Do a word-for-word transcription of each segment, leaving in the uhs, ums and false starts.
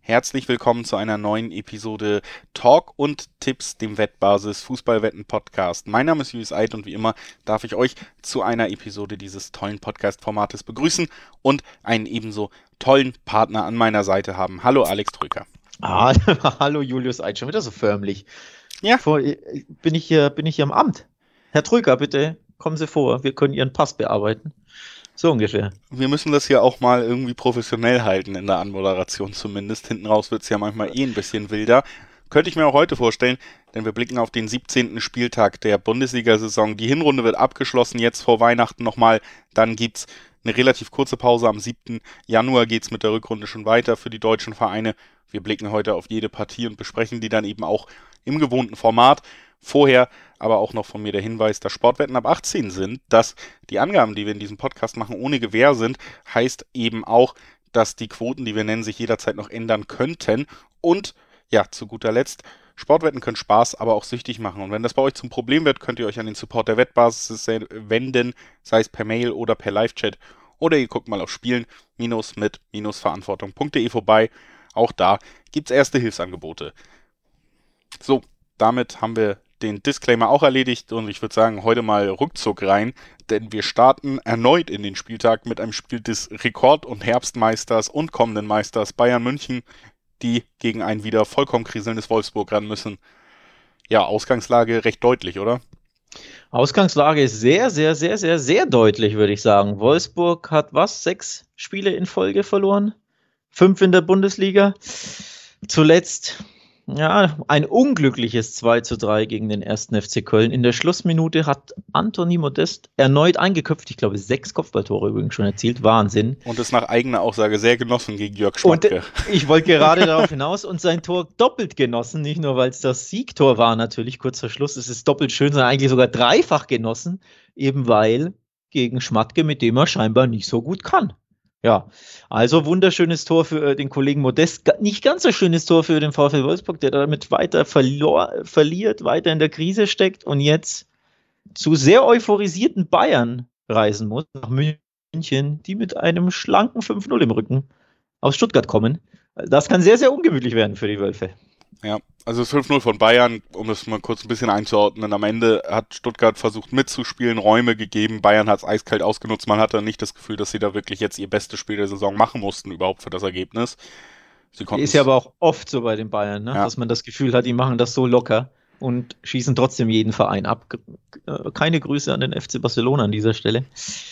Herzlich willkommen zu einer neuen Episode Talk und Tipps, dem Wettbasis Fußballwetten-Podcast. Mein Name ist Julius Eid und wie immer darf ich euch zu einer Episode dieses tollen Podcast-Formates begrüßen und einen ebenso tollen Partner an meiner Seite haben. Hallo Alex Trüker. Ah, hallo Julius Eid, schon wieder so förmlich. Ja. Vor, bin ich hier, bin ich hier am Amt? Herr Trüger, bitte kommen Sie vor, wir können Ihren Pass bearbeiten. So ungefähr. Wir müssen das hier auch mal irgendwie professionell halten in der Anmoderation zumindest. Hinten raus wird es ja manchmal eh ein bisschen wilder. Könnte ich mir auch heute vorstellen, denn wir blicken auf den siebzehnten Spieltag der Bundesliga-Saison. Die Hinrunde wird abgeschlossen, jetzt vor Weihnachten nochmal. Dann gibt's eine relativ kurze Pause. Am siebten Januar geht's mit der Rückrunde schon weiter für die deutschen Vereine. Wir blicken heute auf jede Partie und besprechen die dann eben auch im gewohnten Format. Vorher aber auch noch von mir der Hinweis, dass Sportwetten ab achtzehn sind, dass die Angaben, die wir in diesem Podcast machen, ohne Gewähr sind, heißt eben auch, dass die Quoten, die wir nennen, sich jederzeit noch ändern könnten. Und ja, zu guter Letzt, Sportwetten können Spaß, aber auch süchtig machen. Und wenn das bei euch zum Problem wird, könnt ihr euch an den Support der Wettbasis wenden, sei es per Mail oder per Live-Chat. Oder ihr guckt mal auf spielen-mit-verantwortung punkt de vorbei. Auch da gibt es erste Hilfsangebote. So, damit haben wir den Disclaimer auch erledigt und ich würde sagen, heute mal Rückzug rein, denn wir starten erneut in den Spieltag mit einem Spiel des Rekord- und Herbstmeisters und kommenden Meisters Bayern München, die gegen ein wieder vollkommen kriselndes Wolfsburg ran müssen. Ja, Ausgangslage recht deutlich, oder? Ausgangslage ist sehr, sehr, sehr, sehr, sehr deutlich, würde ich sagen. Wolfsburg hat was? Sechs Spiele in Folge verloren? Fünf in der Bundesliga. Zuletzt ja, ein unglückliches zwei zu drei gegen den ersten F C Köln. In der Schlussminute hat Anthony Modest erneut eingeköpft. Ich glaube, sechs Kopfballtore übrigens schon erzielt. Wahnsinn. Und ist nach eigener Aussage sehr genossen gegen Jörg Schmatke. Und ich wollte gerade darauf hinaus und sein Tor doppelt genossen. Nicht nur, weil es das Siegtor war natürlich kurz vor Schluss. Es ist doppelt schön, sondern eigentlich sogar dreifach genossen. Eben weil gegen Schmatke, mit dem er scheinbar nicht so gut kann. Ja, also wunderschönes Tor für äh, den Kollegen Modest, nicht ganz so schönes Tor für den VfL Wolfsburg, der damit weiter verlor, verliert, weiter in der Krise steckt und jetzt zu sehr euphorisierten Bayern reisen muss, nach München, die mit einem schlanken fünf null im Rücken aus Stuttgart kommen. Das kann sehr, sehr ungemütlich werden für die Wölfe. Ja, also das fünf null von Bayern, um das mal kurz ein bisschen einzuordnen, am Ende hat Stuttgart versucht mitzuspielen, Räume gegeben, Bayern hat es eiskalt ausgenutzt, man hatte nicht das Gefühl, dass sie da wirklich jetzt ihr bestes Spiel der Saison machen mussten, überhaupt für das Ergebnis. Sie ist ja aber auch oft so bei den Bayern, ne? Ja. Dass man das Gefühl hat, die machen das so locker und schießen trotzdem jeden Verein ab. Keine Grüße an den F C Barcelona an dieser Stelle.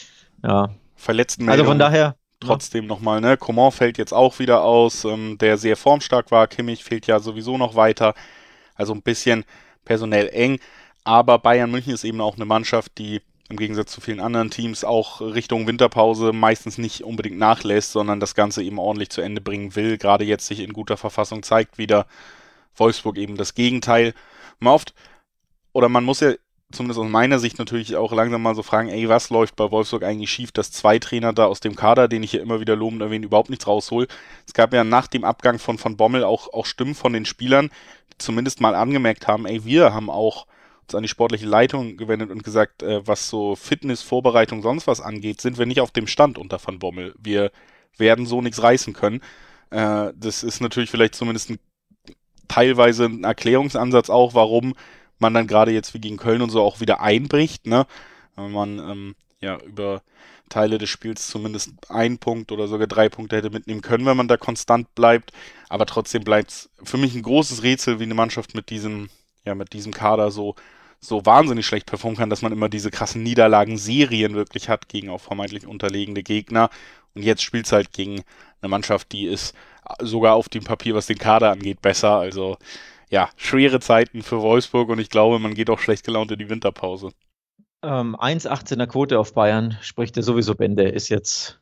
Ja. Verletzten Also von daher... Trotzdem nochmal, ne? Coman fällt jetzt auch wieder aus, ähm, der sehr formstark war. Kimmich fehlt ja sowieso noch weiter. Also ein bisschen personell eng. Aber Bayern München ist eben auch eine Mannschaft, die im Gegensatz zu vielen anderen Teams auch Richtung Winterpause meistens nicht unbedingt nachlässt, sondern das Ganze eben ordentlich zu Ende bringen will. Gerade jetzt sich in guter Verfassung zeigt wieder Wolfsburg eben das Gegenteil. Man oft, oder man muss ja zumindest aus meiner Sicht natürlich auch langsam mal so fragen, ey, was läuft bei Wolfsburg eigentlich schief, dass zwei Trainer da aus dem Kader, den ich hier immer wieder lobend erwähne, überhaupt nichts raushol. Es gab ja nach dem Abgang von von Bommel auch, auch Stimmen von den Spielern, die zumindest mal angemerkt haben, ey, wir haben auch uns an die sportliche Leitung gewendet und gesagt, äh, was so Fitness, Vorbereitung, sonst was angeht, sind wir nicht auf dem Stand unter von Bommel. Wir werden so nichts reißen können. Äh, das ist natürlich vielleicht zumindest ein, teilweise ein Erklärungsansatz auch, warum man dann gerade jetzt wie gegen Köln und so auch wieder einbricht, ne? Wenn man ähm, ja über Teile des Spiels zumindest einen Punkt oder sogar drei Punkte hätte mitnehmen können, wenn man da konstant bleibt. Aber trotzdem bleibt es für mich ein großes Rätsel, wie eine Mannschaft mit diesem, ja, mit diesem Kader so, so wahnsinnig schlecht performen kann, dass man immer diese krassen Niederlagen-Serien wirklich hat gegen auch vermeintlich unterlegene Gegner. Und jetzt spielt es halt gegen eine Mannschaft, die ist sogar auf dem Papier, was den Kader angeht, besser. Also ja, schwere Zeiten für Wolfsburg und ich glaube, man geht auch schlecht gelaunt in die Winterpause. Ähm, eins Komma achtzehner Quote auf Bayern, spricht ja sowieso Bände, ist jetzt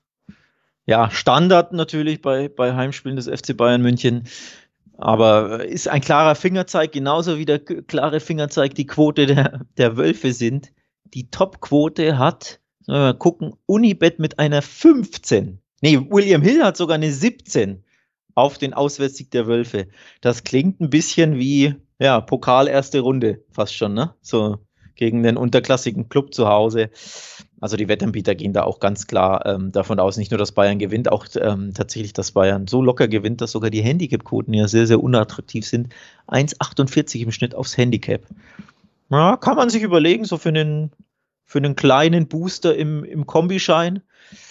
ja Standard natürlich bei, bei Heimspielen des F C Bayern München, aber ist ein klarer Fingerzeig, genauso wie der klare Fingerzeig die Quote der, der Wölfe sind. Die Top-Quote hat, sollen wir mal gucken, Unibet mit einer fünfzehn. Nee, William Hill hat sogar eine siebzehn. Auf den Auswärtssieg der Wölfe. Das klingt ein bisschen wie, ja, Pokal erste Runde fast schon, ne? So gegen den unterklassigen Club zu Hause. Also die Wettanbieter gehen da auch ganz klar ähm, davon aus, nicht nur, dass Bayern gewinnt, auch ähm, tatsächlich, dass Bayern so locker gewinnt, dass sogar die Handicap-Quoten ja sehr, sehr unattraktiv sind. eins Komma achtundvierzig im Schnitt aufs Handicap. Ja, kann man sich überlegen, so für einen, für einen kleinen Booster im, im Kombischein.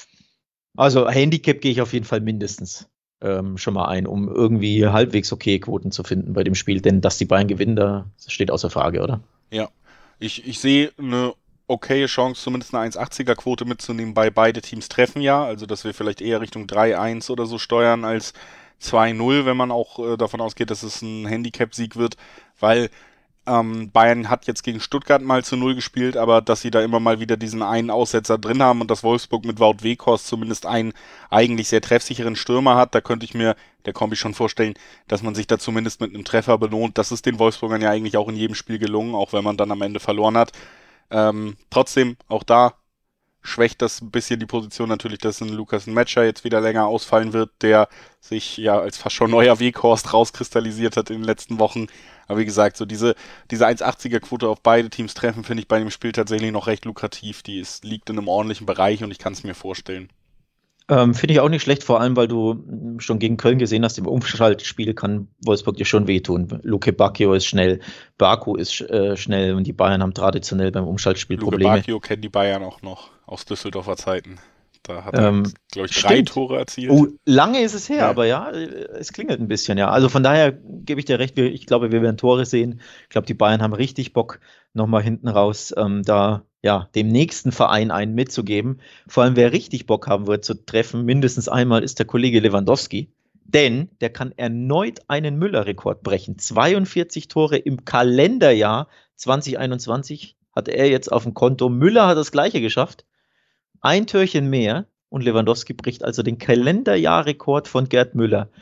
Also Handicap gehe ich auf jeden Fall mindestens ähm, schon mal ein, um irgendwie halbwegs okay Quoten zu finden bei dem Spiel. Denn dass die Bayern gewinnen, da steht außer Frage, oder? Ja, ich, ich sehe eine okaye Chance, zumindest eine eins Komma achtziger Quote mitzunehmen, bei beide Teams treffen ja. Also dass wir vielleicht eher Richtung drei eins oder so steuern als zwei null, wenn man auch äh, davon ausgeht, dass es ein Handicap-Sieg wird, weil ähm, Bayern hat jetzt gegen Stuttgart mal zu null gespielt, aber dass sie da immer mal wieder diesen einen Aussetzer drin haben und dass Wolfsburg mit Wout Weghorst zumindest einen eigentlich sehr treffsicheren Stürmer hat, da könnte ich mir der Kombi schon vorstellen, dass man sich da zumindest mit einem Treffer belohnt. Das ist den Wolfsburgern ja eigentlich auch in jedem Spiel gelungen, auch wenn man dann am Ende verloren hat. Ähm, trotzdem, auch da schwächt das ein bisschen die Position natürlich, dass ein Lukas Metscher jetzt wieder länger ausfallen wird, der sich ja als fast schon neuer Weghorst rauskristallisiert hat in den letzten Wochen. Aber wie gesagt, so diese, diese eins Komma achtziger Quote auf beide Teams treffen, finde ich bei dem Spiel tatsächlich noch recht lukrativ. Die ist, liegt in einem ordentlichen Bereich und ich kann es mir vorstellen. Ähm, Finde ich auch nicht schlecht, vor allem, weil du mm, schon gegen Köln gesehen hast, im Umschaltspiel kann Wolfsburg dir schon wehtun. Luke Bacchio ist schnell, Baku ist äh, schnell und die Bayern haben traditionell beim Umschaltspiel Luke Probleme. Bacchio kennen die Bayern auch noch aus Düsseldorfer Zeiten. Da hat er, Ähm, glaube ich, drei stimmt. Tore erzielt. Oh, lange ist es her, Ja. aber ja, äh, es klingelt ein bisschen, ja. Also von daher gebe ich dir recht, wir, ich glaube, wir werden Tore sehen. Ich glaube, die Bayern haben richtig Bock, nochmal hinten raus ähm, da ja dem nächsten Verein einen mitzugeben. Vor allem, wer richtig Bock haben wird zu treffen, mindestens einmal, ist der Kollege Lewandowski. Denn der kann erneut einen Müller-Rekord brechen. zweiundvierzig Tore im Kalenderjahr zwanzig einundzwanzig hat er jetzt auf dem Konto. Müller hat das Gleiche geschafft. Ein Türchen mehr und Lewandowski bricht also den Kalenderjahrrekord von Gerd Müller.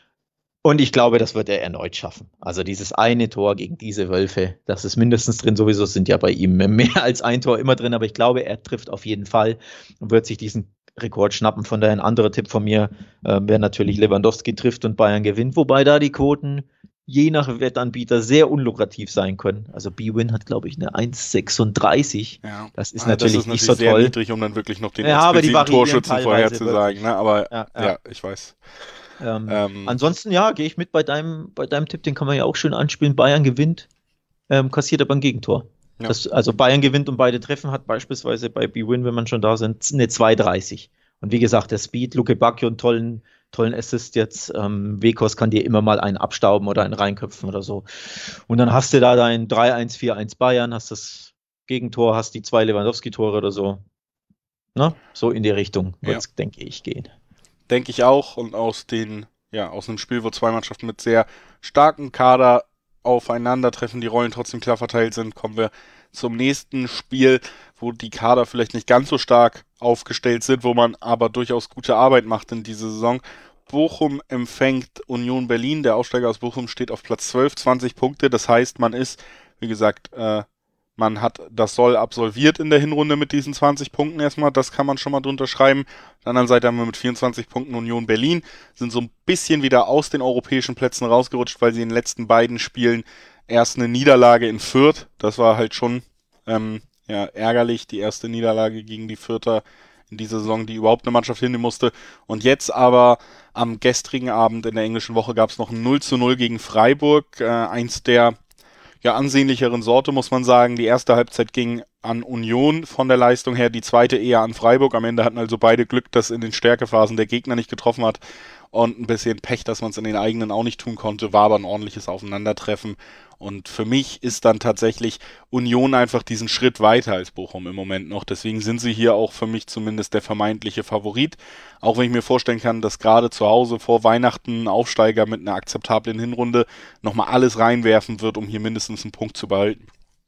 Und ich glaube, das wird er erneut schaffen. Also dieses eine Tor gegen diese Wölfe, das ist mindestens drin. Sowieso sind ja bei ihm mehr als ein Tor immer drin, aber ich glaube, er trifft auf jeden Fall und wird sich diesen Rekord schnappen. Von daher ein anderer Tipp von mir äh, wäre natürlich Lewandowski trifft und Bayern gewinnt, wobei da die Quoten je nach Wettanbieter sehr unlukrativ sein können. Also B-Win hat, glaube ich, eine eins Komma sechsunddreißig. Ja. Das ist Ah, natürlich das ist nicht natürlich so sehr toll. niedrig, um dann wirklich noch den Ja, aber die expliziten variieren Torschützen teilweise vorherzusagen. wirklich. Ne? Aber Ja, ja, ja. ich weiß. Ähm, Ähm, ansonsten, ja, gehe ich mit bei deinem, bei deinem Tipp, den kann man ja auch schön anspielen. Bayern gewinnt, ähm, kassiert aber ein Gegentor. Ja. Das, also Bayern gewinnt und beide treffen, hat beispielsweise bei B-Win, wenn man schon da sind, eine zwei dreißig. Und wie gesagt, der Speed, Luke Bacchio, einen tollen, tollen Assist jetzt. Ähm, Weghorst kann dir immer mal einen abstauben oder einen reinköpfen oder so. Und dann hast du da dein drei eins, vier eins Bayern, hast das Gegentor, hast die zwei Lewandowski-Tore oder so. Ne? So in die Richtung wird es, ja. denke ich, gehen. Denke ich auch. Und aus den, ja, aus einem Spiel, wo zwei Mannschaften mit sehr starkem Kader aufeinandertreffen, die Rollen trotzdem klar verteilt sind, kommen wir zum nächsten Spiel, wo die Kader vielleicht nicht ganz so stark aufgestellt sind, wo man aber durchaus gute Arbeit macht in dieser Saison. Bochum empfängt Union Berlin. Der Aufsteiger aus Bochum steht auf Platz zwölf, zwanzig Punkte. Das heißt, man ist, wie gesagt, äh, man hat das Soll absolviert in der Hinrunde mit diesen zwanzig Punkten erstmal. Das kann man schon mal drunter schreiben. Auf der anderen Seite haben wir mit vierundzwanzig Punkten Union Berlin. Sind so ein bisschen wieder aus den europäischen Plätzen rausgerutscht, weil sie in den letzten beiden Spielen erst eine Niederlage in Fürth. Das war halt schon ähm, ja, ärgerlich. Die erste Niederlage gegen die Fürther in dieser Saison, die überhaupt eine Mannschaft hinnehmen musste. Und jetzt aber am gestrigen Abend in der englischen Woche gab es noch ein null zu null gegen Freiburg. Äh, eins der ja, ansehnlicheren Sorte, muss man sagen. Die erste Halbzeit ging an Union von der Leistung her, die zweite eher an Freiburg. Am Ende hatten also beide Glück, dass in den Stärkephasen der Gegner nicht getroffen hat und ein bisschen Pech, dass man es in den eigenen auch nicht tun konnte, war aber ein ordentliches Aufeinandertreffen. Und für mich ist dann tatsächlich Union einfach diesen Schritt weiter als Bochum im Moment noch. Deswegen sind sie hier auch für mich zumindest der vermeintliche Favorit. Auch wenn ich mir vorstellen kann, dass gerade zu Hause vor Weihnachten ein Aufsteiger mit einer akzeptablen Hinrunde nochmal alles reinwerfen wird, um hier mindestens einen Punkt zu behalten.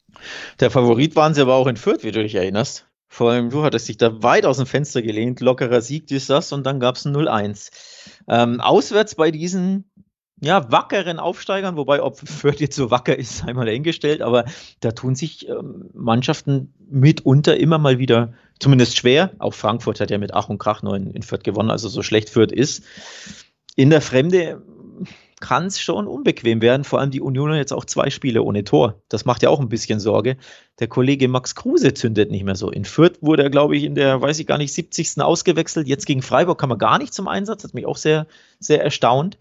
Der Favorit waren sie aber auch in Fürth, wie du dich erinnerst. Vor allem du hattest dich da weit aus dem Fenster gelehnt, lockerer Sieg, dies, das, und dann gab es ein null eins. Ähm, auswärts bei diesen ja, wackeren Aufsteigern, wobei ob Fürth jetzt so wacker ist, sei mal dahingestellt, aber da tun sich ähm, Mannschaften mitunter immer mal wieder zumindest schwer. Auch Frankfurt hat ja mit Ach und Krach nur in, in Fürth gewonnen, also so schlecht Fürth ist. In der Fremde kann es schon unbequem werden. Vor allem die Unioner jetzt auch zwei Spiele ohne Tor. Das macht ja auch ein bisschen Sorge. Der Kollege Max Kruse zündet nicht mehr so. In Fürth wurde er, glaube ich, in der, weiß ich gar nicht, siebzigsten ausgewechselt. Jetzt gegen Freiburg kam er gar nicht zum Einsatz. Hat mich auch sehr, sehr erstaunt.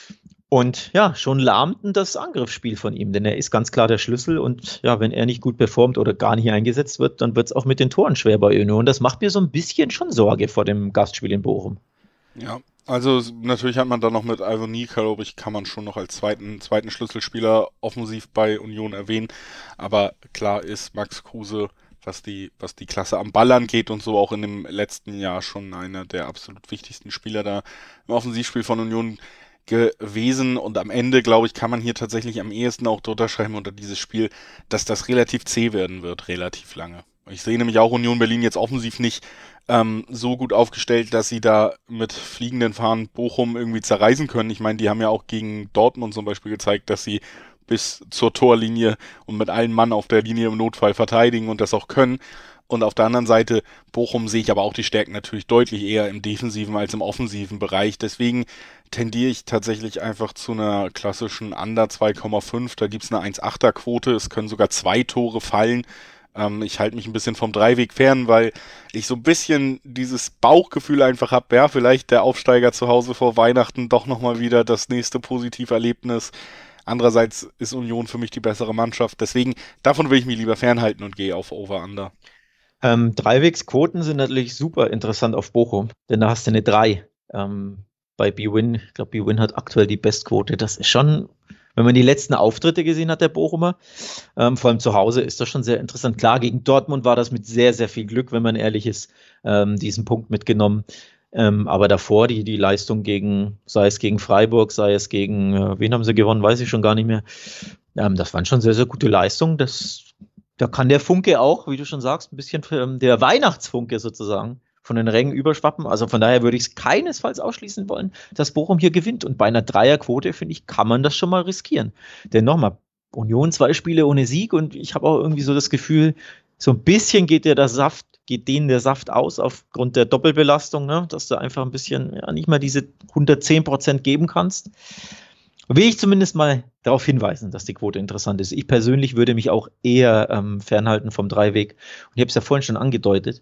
Und ja, schon lahmten das Angriffsspiel von ihm, denn er ist ganz klar der Schlüssel. Und ja, wenn er nicht gut performt oder gar nicht eingesetzt wird, dann wird es auch mit den Toren schwer bei Union. Das macht mir so ein bisschen schon Sorge vor dem Gastspiel in Bochum. Ja, also natürlich hat man da noch mit Ivonie, glaube ich, kann man schon noch als zweiten, zweiten Schlüsselspieler offensiv bei Union erwähnen. Aber klar ist Max Kruse, was die, was die Klasse am Ball angeht und so auch in dem letzten Jahr schon einer der absolut wichtigsten Spieler da im Offensivspiel von Union gewesen. Und am Ende, glaube ich, kann man hier tatsächlich am ehesten auch drunter schreiben unter dieses Spiel, dass das relativ zäh werden wird, relativ lange. Ich sehe nämlich auch Union Berlin jetzt offensiv nicht ähm, so gut aufgestellt, dass sie da mit fliegenden Fahnen Bochum irgendwie zerreißen können. Ich meine, die haben ja auch gegen Dortmund zum Beispiel gezeigt, dass sie bis zur Torlinie und mit allen Mann auf der Linie im Notfall verteidigen und das auch können. Und auf der anderen Seite, Bochum sehe ich aber auch die Stärken natürlich deutlich eher im defensiven als im offensiven Bereich. Deswegen tendiere ich tatsächlich einfach zu einer klassischen Under zwei Komma fünf. Da gibt es eine eins Komma achter Quote. Es können sogar zwei Tore fallen. Ähm, ich halte mich ein bisschen vom Dreiweg fern, weil ich so ein bisschen dieses Bauchgefühl einfach habe, ja, vielleicht der Aufsteiger zu Hause vor Weihnachten doch nochmal wieder das nächste Positiverlebnis. Andererseits ist Union für mich die bessere Mannschaft. Deswegen, davon will ich mich lieber fernhalten und gehe auf Over-Under. Ähm, Dreiwegsquoten sind natürlich super interessant auf Bochum, denn da hast du eine drei. Ähm, bei B-Win, ich glaube, B-Win hat aktuell die Bestquote. Das ist schon, wenn man die letzten Auftritte gesehen hat, der Bochumer, ähm, vor allem zu Hause, ist das schon sehr interessant. Klar, gegen Dortmund war das mit sehr, sehr viel Glück, wenn man ehrlich ist, ähm, diesen Punkt mitgenommen. Ähm, aber davor, die, die Leistung gegen, sei es gegen Freiburg, sei es gegen, äh, wen haben sie gewonnen, weiß ich schon gar nicht mehr. Ähm, das waren schon sehr, sehr gute Leistungen. Das Da kann der Funke auch, wie du schon sagst, ein bisschen ähm, der Weihnachtsfunke sozusagen von den Rängen überschwappen. Also von daher würde ich es keinesfalls ausschließen wollen, dass Bochum hier gewinnt. Und bei einer Dreierquote, finde ich, kann man das schon mal riskieren. Denn nochmal, Union zwei Spiele ohne Sieg und ich habe auch irgendwie so das Gefühl, so ein bisschen geht dir der Saft, geht denen der Saft aus aufgrund der Doppelbelastung, ne? Dass du einfach ein bisschen ja, nicht mal diese hundertzehn Prozent geben kannst. Will ich zumindest mal darauf hinweisen, dass die Quote interessant ist. Ich persönlich würde mich auch eher ähm, fernhalten vom Dreiweg. Und ich habe es ja vorhin schon angedeutet.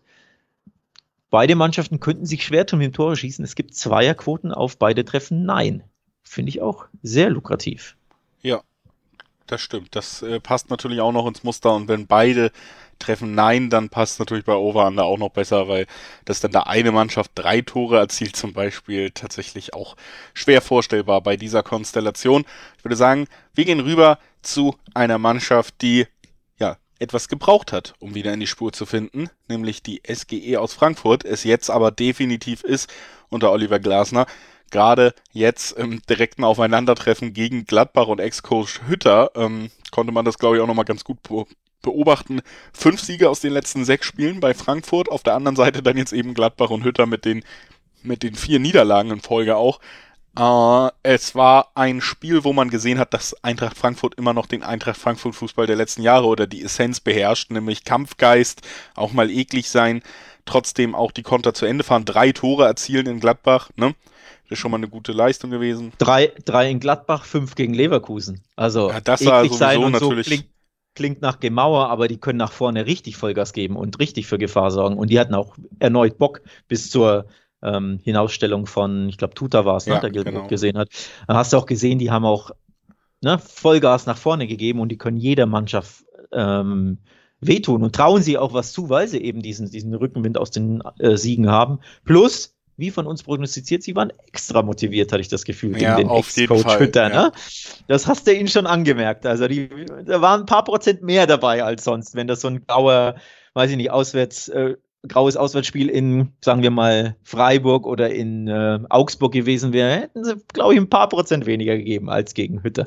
Beide Mannschaften könnten sich schwer tun mit dem Tore schießen. Es gibt Zweierquoten auf beide Treffen. Nein. Finde ich auch sehr lukrativ. Ja, das stimmt. Das äh, passt natürlich auch noch ins Muster. Und wenn beide treffen Nein, dann passt natürlich bei Over-Under auch noch besser, weil dass dann da eine Mannschaft drei Tore erzielt zum Beispiel tatsächlich auch schwer vorstellbar bei dieser Konstellation. Ich würde sagen, wir gehen rüber zu einer Mannschaft, die ja etwas gebraucht hat, um wieder in die Spur zu finden, nämlich die S G E aus Frankfurt, es jetzt aber definitiv ist unter Oliver Glasner. Gerade jetzt im direkten Aufeinandertreffen gegen Gladbach und Ex-Coach Hütter ähm, konnte man das, glaube ich, auch nochmal ganz gut be- beobachten. Fünf Siege aus den letzten sechs Spielen bei Frankfurt, auf der anderen Seite dann jetzt eben Gladbach und Hütter mit den, mit den vier Niederlagen in Folge auch. Äh, es war ein Spiel, wo man gesehen hat, dass Eintracht Frankfurt immer noch den Eintracht Frankfurt-Fußball der letzten Jahre oder die Essenz beherrscht, nämlich Kampfgeist, auch mal eklig sein, trotzdem auch die Konter zu Ende fahren, drei Tore erzielen in Gladbach, ne? Das ist schon mal eine gute Leistung gewesen. Drei, drei in Gladbach, fünf gegen Leverkusen. Also ja, das war eklig sein und natürlich so klingt, klingt nach Gemauer, aber die können nach vorne richtig Vollgas geben und richtig für Gefahr sorgen. Und die hatten auch erneut Bock bis zur ähm, Hinausstellung von, ich glaube, Tuta war es, ne, ja, der genau. gesehen hat. Da hast du auch gesehen, die haben auch ne, Vollgas nach vorne gegeben und die können jeder Mannschaft ähm, wehtun und trauen sie auch was zu, weil sie eben diesen, diesen Rückenwind aus den äh, Siegen haben. Plus, wie von uns prognostiziert, sie waren extra motiviert, hatte ich das Gefühl, gegen ja, den Ex-Coach Hütter. Ja. Ne? Das hast du ihnen schon angemerkt. Also die, da waren ein paar Prozent mehr dabei als sonst, wenn das so ein grauer, weiß ich nicht, auswärts, äh, graues Auswärtsspiel in, sagen wir mal, Freiburg oder in äh, Augsburg gewesen wäre, hätten sie, glaube ich, ein paar Prozent weniger gegeben als gegen Hütter.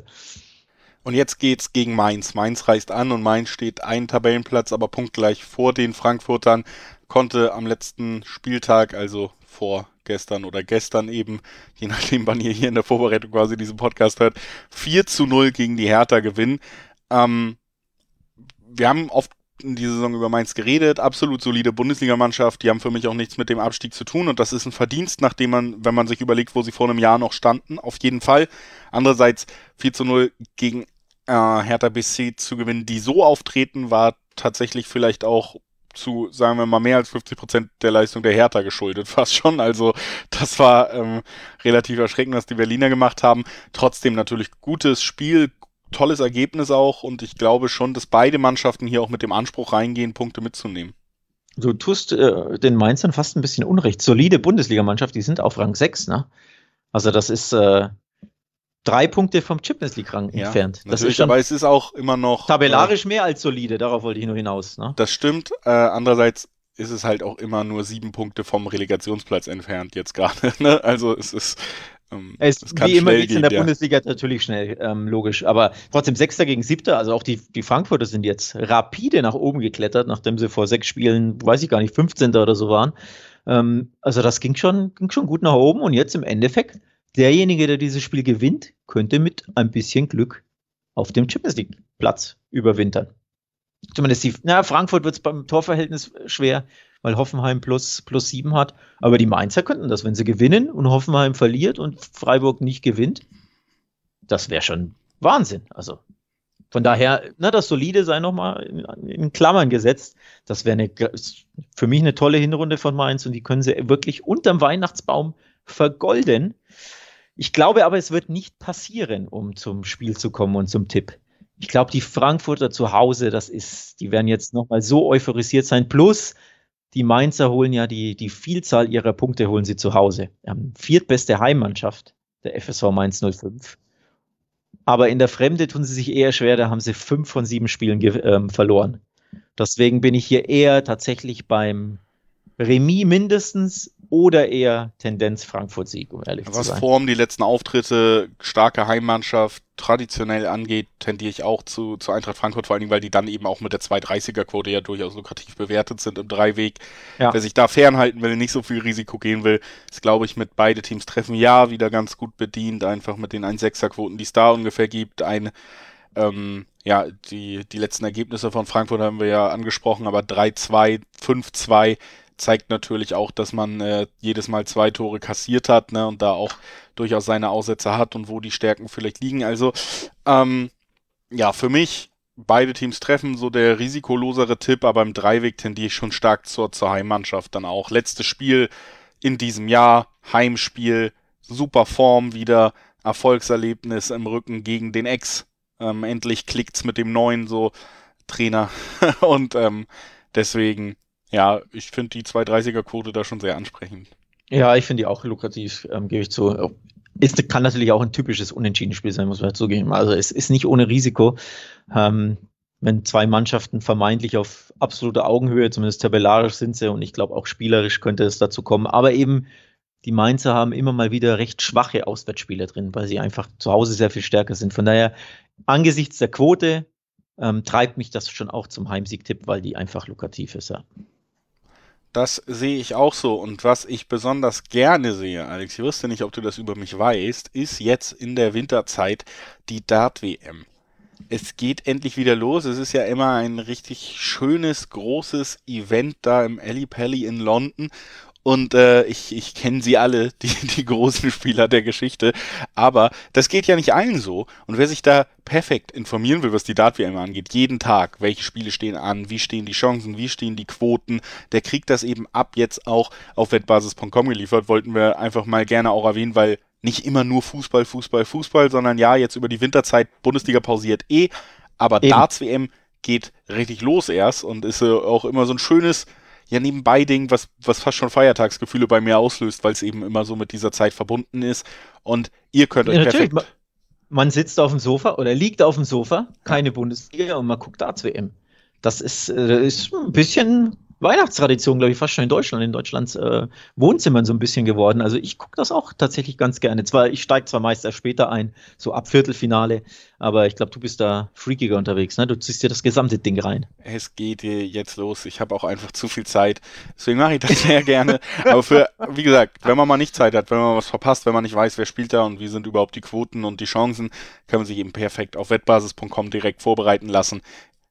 Und jetzt geht's gegen Mainz. Mainz reist an und Mainz steht einen Tabellenplatz, aber punktgleich vor den Frankfurtern, konnte am letzten Spieltag, also vor gestern oder gestern eben, je nachdem, wann ihr hier in der Vorbereitung quasi diesen Podcast hört, vier zu null gegen die Hertha gewinnen. Ähm, wir haben oft in dieser Saison über Mainz geredet, absolut solide Bundesligamannschaft, die haben für mich auch nichts mit dem Abstieg zu tun und das ist ein Verdienst, nachdem man, wenn man sich überlegt, wo sie vor einem Jahr noch standen, auf jeden Fall. Andererseits vier zu null gegen äh, Hertha B S C zu gewinnen, die so auftreten, war tatsächlich vielleicht auch zu, sagen wir mal, mehr als fünfzig Prozent der Leistung der Hertha geschuldet, fast schon. Also das war ähm, relativ erschreckend, was die Berliner gemacht haben. Trotzdem natürlich gutes Spiel, tolles Ergebnis auch und ich glaube schon, dass beide Mannschaften hier auch mit dem Anspruch reingehen, Punkte mitzunehmen. Du tust äh, den Mainzern fast ein bisschen Unrecht. Solide Bundesligamannschaft, die sind auf Rang sechs, ne? Also das ist äh, drei Punkte vom Champions League-Rang Ja, entfernt. Das natürlich, ist schon aber es ist auch immer noch tabellarisch mehr als solide, darauf wollte ich nur hinaus. Ne? Das stimmt. Äh, andererseits ist es halt auch immer nur sieben Punkte vom Relegationsplatz entfernt jetzt gerade. Ne? Also es ist ähm, Es, es kann wie immer schnell geht es in gehen, der ja. Bundesliga natürlich schnell, ähm, logisch. Aber trotzdem Sechster gegen Siebter, also auch die, die Frankfurter sind jetzt rapide nach oben geklettert, nachdem sie vor sechs Spielen, weiß ich gar nicht, fünfzehnter oder so waren. Ähm, also das ging schon, ging schon gut nach oben und jetzt im Endeffekt, derjenige, der dieses Spiel gewinnt, könnte mit ein bisschen Glück auf dem Champions League Platz überwintern. Zumindest die, na, Frankfurt wird es beim Torverhältnis schwer, weil Hoffenheim plus, plus sieben hat. Aber die Mainzer könnten das, wenn sie gewinnen und Hoffenheim verliert und Freiburg nicht gewinnt. Das wäre schon Wahnsinn. Also von daher, na, das Solide sei nochmal in, in Klammern gesetzt. Das wäre eine, für mich eine tolle Hinrunde von Mainz und die können sie wirklich unterm Weihnachtsbaum vergolden. Ich glaube aber, es wird nicht passieren, um zum Spiel zu kommen und zum Tipp. Ich glaube, die Frankfurter zu Hause, das ist, die werden jetzt nochmal so euphorisiert sein. Plus, die Mainzer holen ja die, die Vielzahl ihrer Punkte, holen sie zu Hause. Wir haben viertbeste Heimmannschaft, der F S V Mainz null fünf. Aber in der Fremde tun sie sich eher schwer, da haben sie fünf von sieben Spielen ge- ähm, verloren. Deswegen bin ich hier eher tatsächlich beim Remis mindestens oder eher Tendenz Frankfurt-Sieg, um ehrlich Was zu sein. Form, die letzten Auftritte, starke Heimmannschaft traditionell angeht, tendiere ich auch zu, zu Eintracht Frankfurt, vor allen Dingen, weil die dann eben auch mit der zwei dreißiger-Quote ja durchaus lukrativ bewertet sind im Dreiweg. Ja. Wer sich da fernhalten will, nicht so viel Risiko gehen will, ist, glaube ich, mit beide Teams treffen ja wieder ganz gut bedient, einfach mit den eins Komma sechser-Quoten, die es da ungefähr gibt. Ein, ähm, ja, die, die letzten Ergebnisse von Frankfurt haben wir ja angesprochen, aber drei zwei, fünf zwei zeigt natürlich auch, dass man äh, jedes Mal zwei Tore kassiert hat, ne, und da auch durchaus seine Aussätze hat und wo die Stärken vielleicht liegen. Also, ähm, ja, für mich beide Teams treffen, so der risikolosere Tipp, aber im Dreiweg tendiere ich schon stark zur, zur Heimmannschaft dann auch. Letztes Spiel in diesem Jahr, Heimspiel, super Form wieder, Erfolgserlebnis im Rücken gegen den Ex. Ähm, endlich klickt's mit dem neuen so Trainer und ähm, deswegen ja, ich finde die zwei dreißiger-Quote da schon sehr ansprechend. Ja, ich finde die auch lukrativ, ähm, gebe ich zu. Ist, kann natürlich auch ein typisches Unentschieden-Spiel sein, muss man zugeben. Also es ist nicht ohne Risiko. Ähm, wenn zwei Mannschaften vermeintlich auf absoluter Augenhöhe, zumindest tabellarisch sind sie und ich glaube auch spielerisch könnte es dazu kommen. Aber eben die Mainzer haben immer mal wieder recht schwache Auswärtsspieler drin, weil sie einfach zu Hause sehr viel stärker sind. Von daher, angesichts der Quote, ähm, treibt mich das schon auch zum Heimsieg-Tipp, weil die einfach lukrativ ist, ja. Das sehe ich auch so. Und was ich besonders gerne sehe, Alex, ich wüsste nicht, ob du das über mich weißt, ist jetzt in der Winterzeit die Dart-W M. Es geht endlich wieder los. Es ist ja immer ein richtig schönes, großes Event da im Ally Pally in London. Und äh, ich, ich kenne sie alle, die, die großen Spieler der Geschichte. Aber das geht ja nicht allen so. Und wer sich da perfekt informieren will, was die Dart-W M angeht, jeden Tag, welche Spiele stehen an, wie stehen die Chancen, wie stehen die Quoten, der kriegt das eben ab jetzt auch auf wettbasis punkt com geliefert. Wollten wir einfach mal gerne auch erwähnen, weil nicht immer nur Fußball, Fußball, Fußball, sondern ja, jetzt über die Winterzeit, Bundesliga pausiert eh. Aber Darts-W M geht richtig los erst und ist äh, auch immer so ein schönes, ja, nebenbei Ding, was, was fast schon Feiertagsgefühle bei mir auslöst, weil es eben immer so mit dieser Zeit verbunden ist. Und ihr könnt euch Ja, perfekt... natürlich. Man sitzt auf dem Sofa oder liegt auf dem Sofa, keine Bundesliga und man guckt Darts-W M. Das ist, äh, ist ein bisschen Weihnachtstradition, glaube ich, fast schon in Deutschland, in Deutschlands äh, Wohnzimmern so ein bisschen geworden. Also ich gucke das auch tatsächlich ganz gerne. Zwar, ich steige zwar meist erst später ein, so ab Viertelfinale, aber ich glaube, du bist da freakiger unterwegs, ne? Du ziehst dir das gesamte Ding rein. Es geht jetzt los. Ich habe auch einfach zu viel Zeit. Deswegen mache ich das sehr gerne. Aber für, wie gesagt, wenn man mal nicht Zeit hat, wenn man was verpasst, wenn man nicht weiß, wer spielt da und wie sind überhaupt die Quoten und die Chancen, kann man sich eben perfekt auf wettbasis punkt com direkt vorbereiten lassen.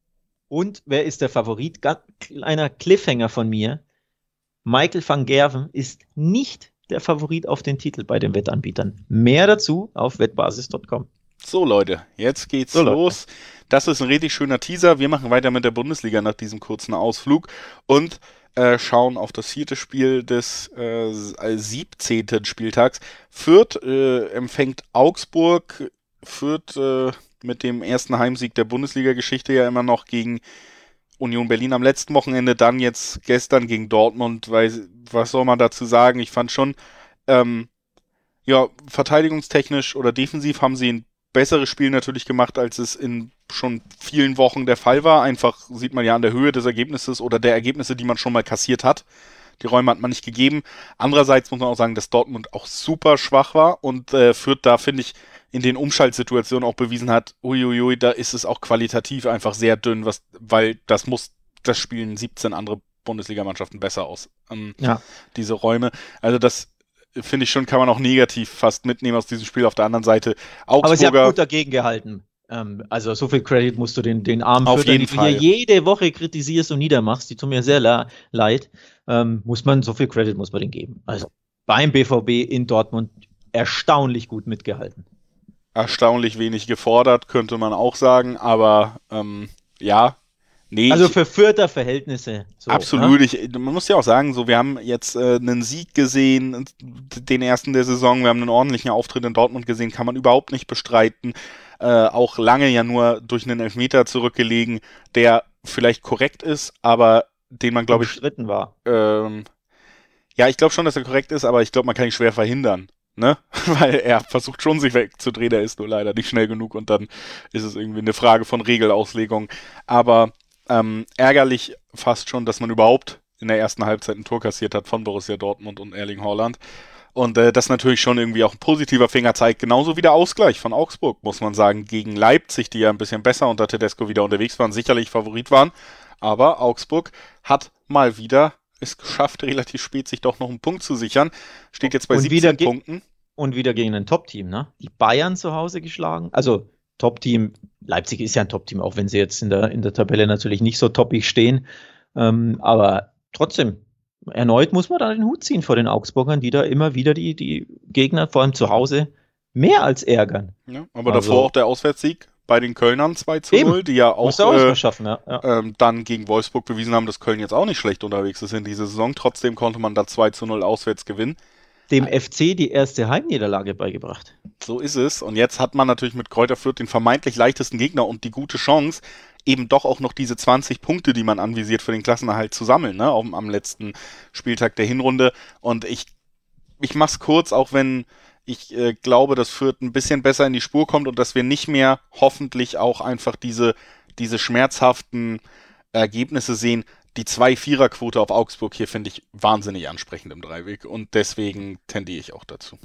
Und wer ist der Favorit? Ganz kleiner Cliffhanger von mir. Michael van Gerwen ist nicht der Favorit auf den Titel bei den Wettanbietern. Mehr dazu auf wettbasis punkt com. So Leute, jetzt geht's So, Leute. los. Das ist ein richtig schöner Teaser. Wir machen weiter mit der Bundesliga nach diesem kurzen Ausflug und äh, schauen auf das vierte Spiel des äh, siebzehnten Spieltags. Fürth äh, empfängt Augsburg. Fürth äh, mit dem ersten Heimsieg der Bundesliga-Geschichte ja immer noch gegen Union Berlin am letzten Wochenende, dann jetzt gestern gegen Dortmund, weil, was soll man dazu sagen? Ich fand schon, ähm, ja, verteidigungstechnisch oder defensiv haben sie ein besseres Spiel natürlich gemacht, als es in schon vielen Wochen der Fall war. Einfach sieht man ja an der Höhe des Ergebnisses oder der Ergebnisse, die man schon mal kassiert hat. Die Räume hat man nicht gegeben. Andererseits muss man auch sagen, dass Dortmund auch super schwach war und äh, Fürth da, finde ich, in den Umschaltsituationen auch bewiesen hat, uiuiui, da ist es auch qualitativ einfach sehr dünn, was, weil das muss, das spielen siebzehn andere Bundesligamannschaften besser aus, ähm, Ja. diese Räume. Also das finde ich schon, kann man auch negativ fast mitnehmen aus diesem Spiel. Auf der anderen Seite Aber sie haben Augsburger, gut dagegen gehalten. Ähm, also so viel Credit musst du den, den armen Auf Fürthern, jeden die Fall. du hier jede Woche kritisierst und niedermachst, die tun mir sehr la- leid, ähm, muss man, so viel Credit muss man denen geben. Also beim B V B in Dortmund erstaunlich gut mitgehalten. erstaunlich wenig gefordert, könnte man auch sagen, aber ähm, ja, nee, Also ich, für Fürther Verhältnisse. So, absolut. Ne? Ich, man muss ja auch sagen, so, wir haben jetzt äh, einen Sieg gesehen, den ersten der Saison, wir haben einen ordentlichen Auftritt in Dortmund gesehen, kann man überhaupt nicht bestreiten. Äh, auch lange ja nur durch einen Elfmeter zurückgelegen, der vielleicht korrekt ist, aber den man, glaube ich, Umstritten war. ähm, ja, ich glaube schon, dass er korrekt ist, aber ich glaube, man kann ihn schwer verhindern. Ne? Weil er versucht schon, sich wegzudrehen, er ist nur leider nicht schnell genug und dann ist es irgendwie eine Frage von Regelauslegung. Aber ähm, ärgerlich fast schon, dass man überhaupt in der ersten Halbzeit ein Tor kassiert hat von Borussia Dortmund und Erling Haaland. Und äh, das natürlich schon irgendwie auch ein positiver Fingerzeig, genauso wie der Ausgleich von Augsburg, muss man sagen, gegen Leipzig, die ja ein bisschen besser unter Tedesco wieder unterwegs waren, sicherlich Favorit waren. Aber Augsburg hat mal wieder es geschafft, relativ spät sich doch noch einen Punkt zu sichern. Steht jetzt bei Und wieder siebzehn ge- Punkten. Und wieder gegen ein Top-Team, ne? Die Bayern zu Hause geschlagen. Also Top-Team, Leipzig ist ja ein Top-Team, auch wenn sie jetzt in der, in der Tabelle natürlich nicht so toppig stehen. Ähm, aber trotzdem, erneut muss man da den Hut ziehen vor den Augsburgern, die da immer wieder die, die Gegner, vor allem zu Hause, mehr als ärgern. Ja, aber Also- davor auch der Auswärtssieg bei den Kölnern zwei zu null, Eben. die ja Muss auch er auch äh, mal schaffen, ja. ja. ähm, dann gegen Wolfsburg bewiesen haben, dass Köln jetzt auch nicht schlecht unterwegs ist in dieser Saison. Trotzdem konnte man da zwei zu null auswärts gewinnen. Dem F C die erste Heimniederlage beigebracht. So ist es. Und jetzt hat man natürlich mit Kräuter Fürth den vermeintlich leichtesten Gegner und die gute Chance, eben doch auch noch diese zwanzig Punkte, die man anvisiert für den Klassenerhalt zu sammeln, ne, am, am letzten Spieltag der Hinrunde. Und ich, ich mach's kurz, auch wenn ich äh, glaube, dass Fürth ein bisschen besser in die Spur kommt und dass wir nicht mehr hoffentlich auch einfach diese, diese schmerzhaften Ergebnisse sehen. Die zwei-Vierer-Quote auf Augsburg hier finde ich wahnsinnig ansprechend im Dreiweg und deswegen tendiere ich auch dazu.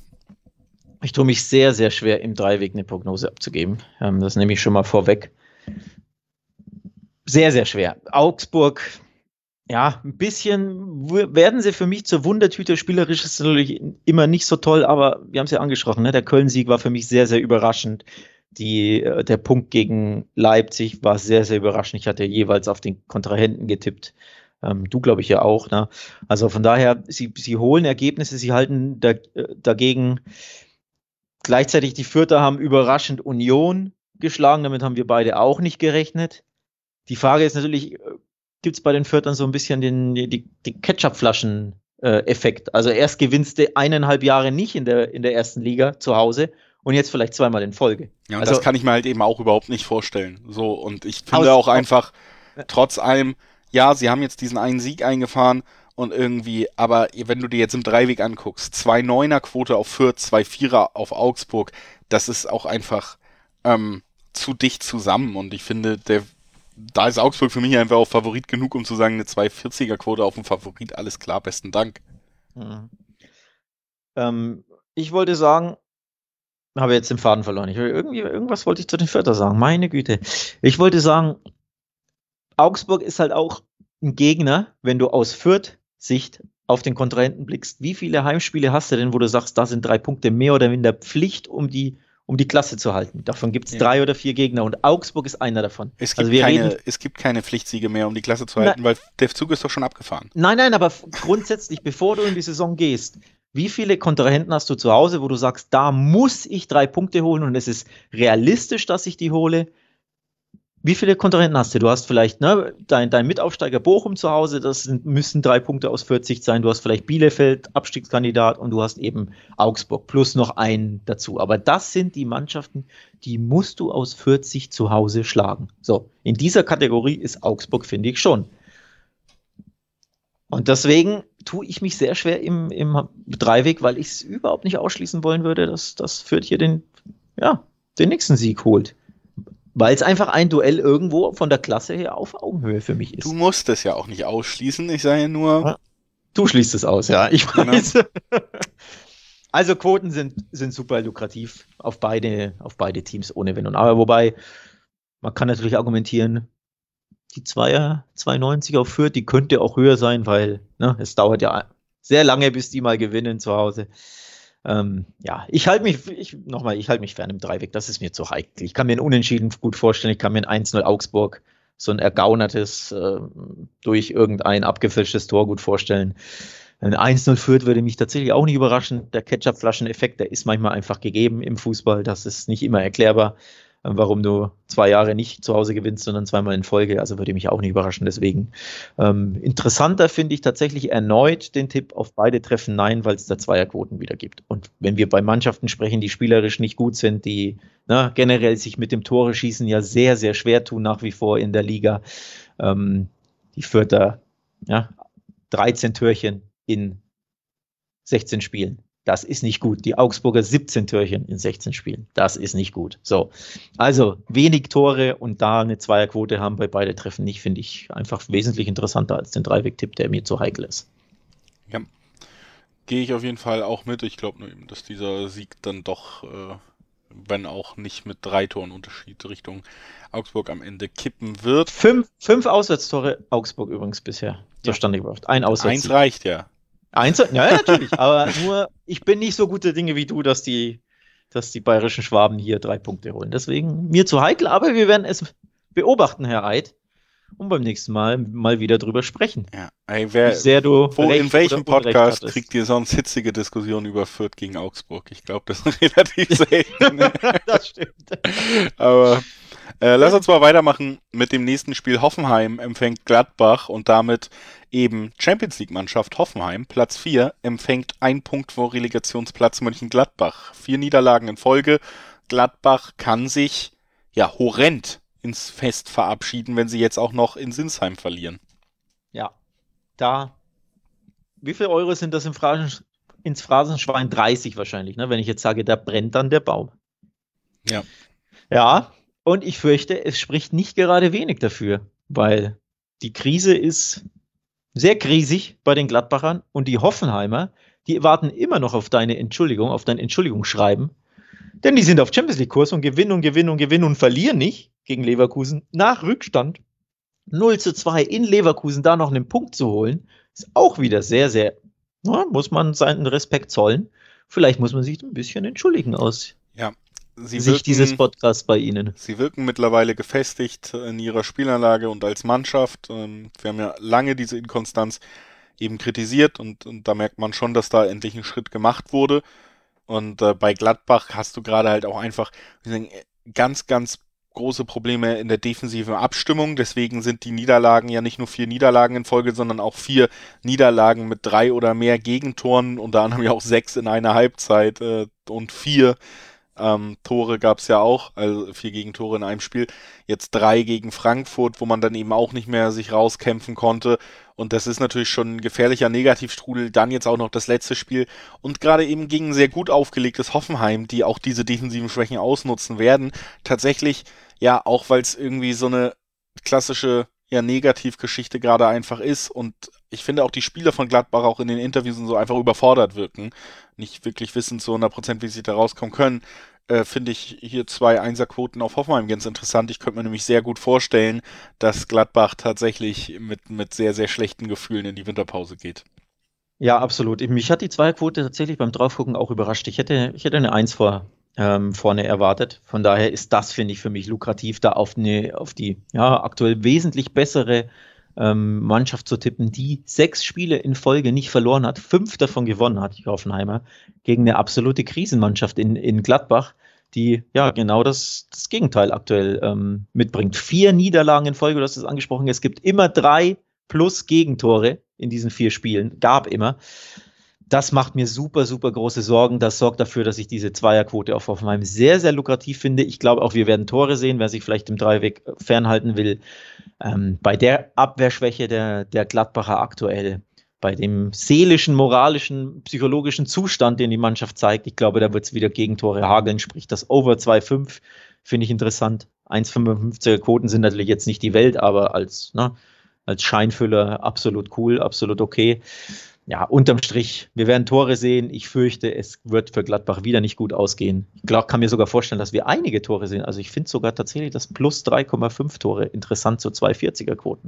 Ich tue mich sehr, sehr schwer, im Dreiweg eine Prognose abzugeben. Ähm, das nehme ich schon mal vorweg. Sehr, sehr schwer. Augsburg, ja, ein bisschen w- werden sie für mich zur Wundertüte. Spielerisch ist es natürlich immer nicht so toll, aber wir haben es ja angesprochen, ne? Der Köln-Sieg war für mich sehr, sehr überraschend. Die, äh, der Punkt gegen Leipzig war sehr, sehr überraschend. Ich hatte jeweils auf den Kontrahenten getippt. Ähm, du, glaube ich, ja auch. Ne? Also von daher, sie, sie holen Ergebnisse, sie halten da, äh, dagegen. Gleichzeitig die Fürther haben überraschend Union geschlagen. Damit haben wir beide auch nicht gerechnet. Die Frage ist natürlich, gibt es bei den Fürthern so ein bisschen den die, die Ketchup-Flaschen-Effekt? Also erst gewinnst du eineinhalb Jahre nicht in der, in der ersten Liga zu Hause und jetzt vielleicht zweimal in Folge. Ja, und also, das kann ich mir halt eben auch überhaupt nicht vorstellen. So, und ich finde Aus- auch einfach, Ja. trotz allem, ja, sie haben jetzt diesen einen Sieg eingefahren und irgendwie, aber wenn du dir jetzt im Dreiweg anguckst, zwei Neuner-Quote auf Fürth, zwei Vierer auf Augsburg, das ist auch einfach ähm, zu dicht zusammen und ich finde, der da ist Augsburg für mich einfach auch Favorit genug, um zu sagen, eine zwei vierziger-Quote auf dem Favorit, alles klar, besten Dank. Mhm. Ähm, ich wollte sagen, habe jetzt den Faden verloren. Ich, will irgendwie, irgendwas wollte ich zu den Fürther sagen. Meine Güte. Ich wollte sagen, Augsburg ist halt auch ein Gegner, wenn du aus Fürth-Sicht auf den Kontrahenten blickst. Wie viele Heimspiele hast du denn, wo du sagst, da sind drei Punkte mehr oder minder Pflicht, um die, um die Klasse zu halten. Davon gibt es Ja. drei oder vier Gegner und Augsburg ist einer davon. Es gibt, Also wir keine, reden, es gibt keine Pflichtsiege mehr, um die Klasse zu halten, weil der Zug ist doch schon abgefahren. nein, nein, aber f- grundsätzlich, bevor du in die Saison gehst, wie viele Kontrahenten hast du zu Hause, wo du sagst, da muss ich drei Punkte holen und es ist realistisch, dass ich die hole? Wie viele Kontrahenten hast du? Du hast vielleicht ne, dein, dein Mitaufsteiger Bochum zu Hause, das sind, müssen drei Punkte aus vierzig sein. Du hast vielleicht Bielefeld, Abstiegskandidat, und du hast eben Augsburg plus noch einen dazu. Aber das sind die Mannschaften, die musst du aus vierzig zu Hause schlagen. So, in dieser Kategorie ist Augsburg, finde ich schon. Und deswegen tue ich mich sehr schwer im, im Dreiweg, weil ich es überhaupt nicht ausschließen wollen würde, dass das Fürth hier den, ja, den nächsten Sieg holt. Weil es einfach ein Duell irgendwo von der Klasse her auf Augenhöhe für mich ist. Du musst es ja auch nicht ausschließen, ich sage ja nur... Ja. Du schließt es aus, ja, ich Genau. weiß. Also Quoten sind, sind super lukrativ auf beide, auf beide Teams ohne Wenn und Aber. Wobei, man kann natürlich argumentieren, die Zweier, zwei neunzig auf Fürth, die könnte auch höher sein, weil ne, es dauert ja sehr lange, bis die mal gewinnen zu Hause. Ähm, ja, ich halte mich, ich, nochmal, ich halte mich fern im Dreiweg, das ist mir zu heikel. Ich kann mir ein Unentschieden gut vorstellen, ich kann mir ein eins null Augsburg, so ein ergaunertes, äh, durch irgendein abgefälschtes Tor gut vorstellen. Ein eins null Fürth würde mich tatsächlich auch nicht überraschen. Der Ketchup-Flaschen-Effekt, der ist manchmal einfach gegeben im Fußball, das ist nicht immer erklärbar, äh, warum du zwei Jahre nicht zu Hause gewinnst, sondern zweimal in Folge, also würde mich auch nicht überraschen, deswegen. Ähm, interessanter finde ich tatsächlich erneut den Tipp auf beide Treffen Nein, weil es da Zweierquoten wieder gibt. Und wenn wir bei Mannschaften sprechen, die spielerisch nicht gut sind, die na, generell sich mit dem Tore schießen ja sehr, sehr schwer tun nach wie vor in der Liga, ähm, die Fürther, ja, dreizehn Türchen in sechzehn Spielen. Das ist nicht gut. Die Augsburger siebzehn Türchen in sechzehn Spielen. Das ist nicht gut. So, also wenig Tore und da eine Zweierquote haben bei beide Treffen nicht, finde ich einfach wesentlich interessanter als den Dreiweg-Tipp, der mir zu heikel ist. Ja, gehe ich auf jeden Fall auch mit. Ich glaube nur eben, dass dieser Sieg dann doch, äh, wenn auch nicht mit drei Toren Unterschied Richtung Augsburg am Ende kippen wird. Fünf, fünf Auswärtstore Augsburg übrigens bisher Ja. zustande gebracht. Ein Eins Auswärtssieg. reicht ja. Eins, ja, natürlich, aber nur, ich bin nicht so gute Dinge wie du, dass die, dass die bayerischen Schwaben hier drei Punkte holen. Deswegen mir zu heikel, aber wir werden es beobachten, Herr Eid, und beim nächsten Mal mal wieder drüber sprechen. Ja, ey, wer, Wie sehr du wo, recht in welchem oder Unrecht Podcast hattest. kriegt ihr sonst hitzige Diskussionen über Fürth gegen Augsburg? Ich glaube, das ist relativ selten. Das stimmt. Aber äh, lass uns mal weitermachen mit dem nächsten Spiel. Hoffenheim empfängt Gladbach und damit eben Champions League-Mannschaft Hoffenheim. Platz vier empfängt ein Punkt vor Relegationsplatz Mönchengladbach. Vier Niederlagen in Folge. Gladbach kann sich ja horrend ins Fest verabschieden, wenn sie jetzt auch noch in Sinsheim verlieren. Ja, da. Wie viel Euro sind das im Phrasen, ins Phrasenschwein? dreißig wahrscheinlich, ne? Wenn ich jetzt sage, da brennt dann der Baum. Ja. Ja, und ich fürchte, es spricht nicht gerade wenig dafür, weil die Krise ist sehr krisig bei den Gladbachern und die Hoffenheimer, die warten immer noch auf deine Entschuldigung, auf dein Entschuldigungsschreiben, denn die sind auf Champions League Kurs und gewinnen und gewinnen und gewinnen und verlieren nicht gegen Leverkusen nach Rückstand. null zu zwei in Leverkusen, da noch einen Punkt zu holen, ist auch wieder sehr, sehr, na, muss man seinen Respekt zollen. Vielleicht muss man sich ein bisschen entschuldigen aus Ja. Sie Sicht wirken, dieses Podcasts bei Ihnen. Sie wirken mittlerweile gefestigt in ihrer Spielanlage und als Mannschaft. Ähm, Wir haben ja lange diese Inkonstanz eben kritisiert und, und da merkt man schon, dass da endlich ein Schritt gemacht wurde. Und äh, bei Gladbach hast du gerade halt auch einfach wie sagen, ganz, ganz große Probleme in der defensiven Abstimmung. Deswegen sind die Niederlagen ja nicht nur vier Niederlagen in Folge, sondern auch vier Niederlagen mit drei oder mehr Gegentoren, unter anderem ja auch sechs in einer Halbzeit äh, und vier Ähm, Tore gab es ja auch, also vier Gegentore in einem Spiel. Jetzt drei gegen Frankfurt, wo man dann eben auch nicht mehr sich rauskämpfen konnte. Und das ist natürlich schon ein gefährlicher Negativstrudel. Dann jetzt auch noch das letzte Spiel. Und gerade eben gegen ein sehr gut aufgelegtes Hoffenheim, die auch diese defensiven Schwächen ausnutzen werden. Tatsächlich, ja, auch weil es irgendwie so eine klassische ja, Negativgeschichte gerade einfach ist. Und ich finde auch die Spieler von Gladbach auch in den Interviews und so einfach überfordert wirken. Nicht wirklich wissen zu hundert Prozent, wie sie da rauskommen können. Äh, finde ich hier zwei Einserquoten auf Hoffenheim ganz interessant. Ich könnte mir nämlich sehr gut vorstellen, dass Gladbach tatsächlich mit, mit sehr, sehr schlechten Gefühlen in die Winterpause geht. Ja, absolut. Mich hat die Zweierquote tatsächlich beim Draufgucken auch überrascht. Ich hätte, ich hätte eine Eins vor, ähm, vorne erwartet. Von daher ist das, finde ich, für mich lukrativ, da auf, eine, auf die ja, aktuell wesentlich bessere ähm, Mannschaft zu tippen, die sechs Spiele in Folge nicht verloren hat, fünf davon gewonnen hat, die Hoffenheimer, gegen eine absolute Krisenmannschaft in, in Gladbach, die ja genau das, das Gegenteil aktuell ähm, mitbringt. Vier Niederlagen in Folge, du hast es angesprochen, es gibt immer drei plus Gegentore in diesen vier Spielen, gab immer. Das macht mir super, super große Sorgen. Das sorgt dafür, dass ich diese Zweierquote auf Hoffenheim sehr, sehr lukrativ finde. Ich glaube auch, wir werden Tore sehen, wer sich vielleicht im Dreiweg fernhalten will. Ähm, bei der Abwehrschwäche der, der Gladbacher aktuell, bei dem seelischen, moralischen, psychologischen Zustand, den die Mannschaft zeigt, ich glaube, da wird es wieder Gegentore hageln. Sprich, das Over zwei Komma fünf finde ich interessant. eins Komma fünfundfünfziger Quoten sind natürlich jetzt nicht die Welt, aber als, ne, als Scheinfüller absolut cool, absolut okay. Ja, unterm Strich, wir werden Tore sehen. Ich fürchte, es wird für Gladbach wieder nicht gut ausgehen. Ich glaub, kann mir sogar vorstellen, dass wir einige Tore sehen. Also ich finde sogar tatsächlich das plus drei Komma fünf Tore interessant zu zwei Komma vierziger Quoten.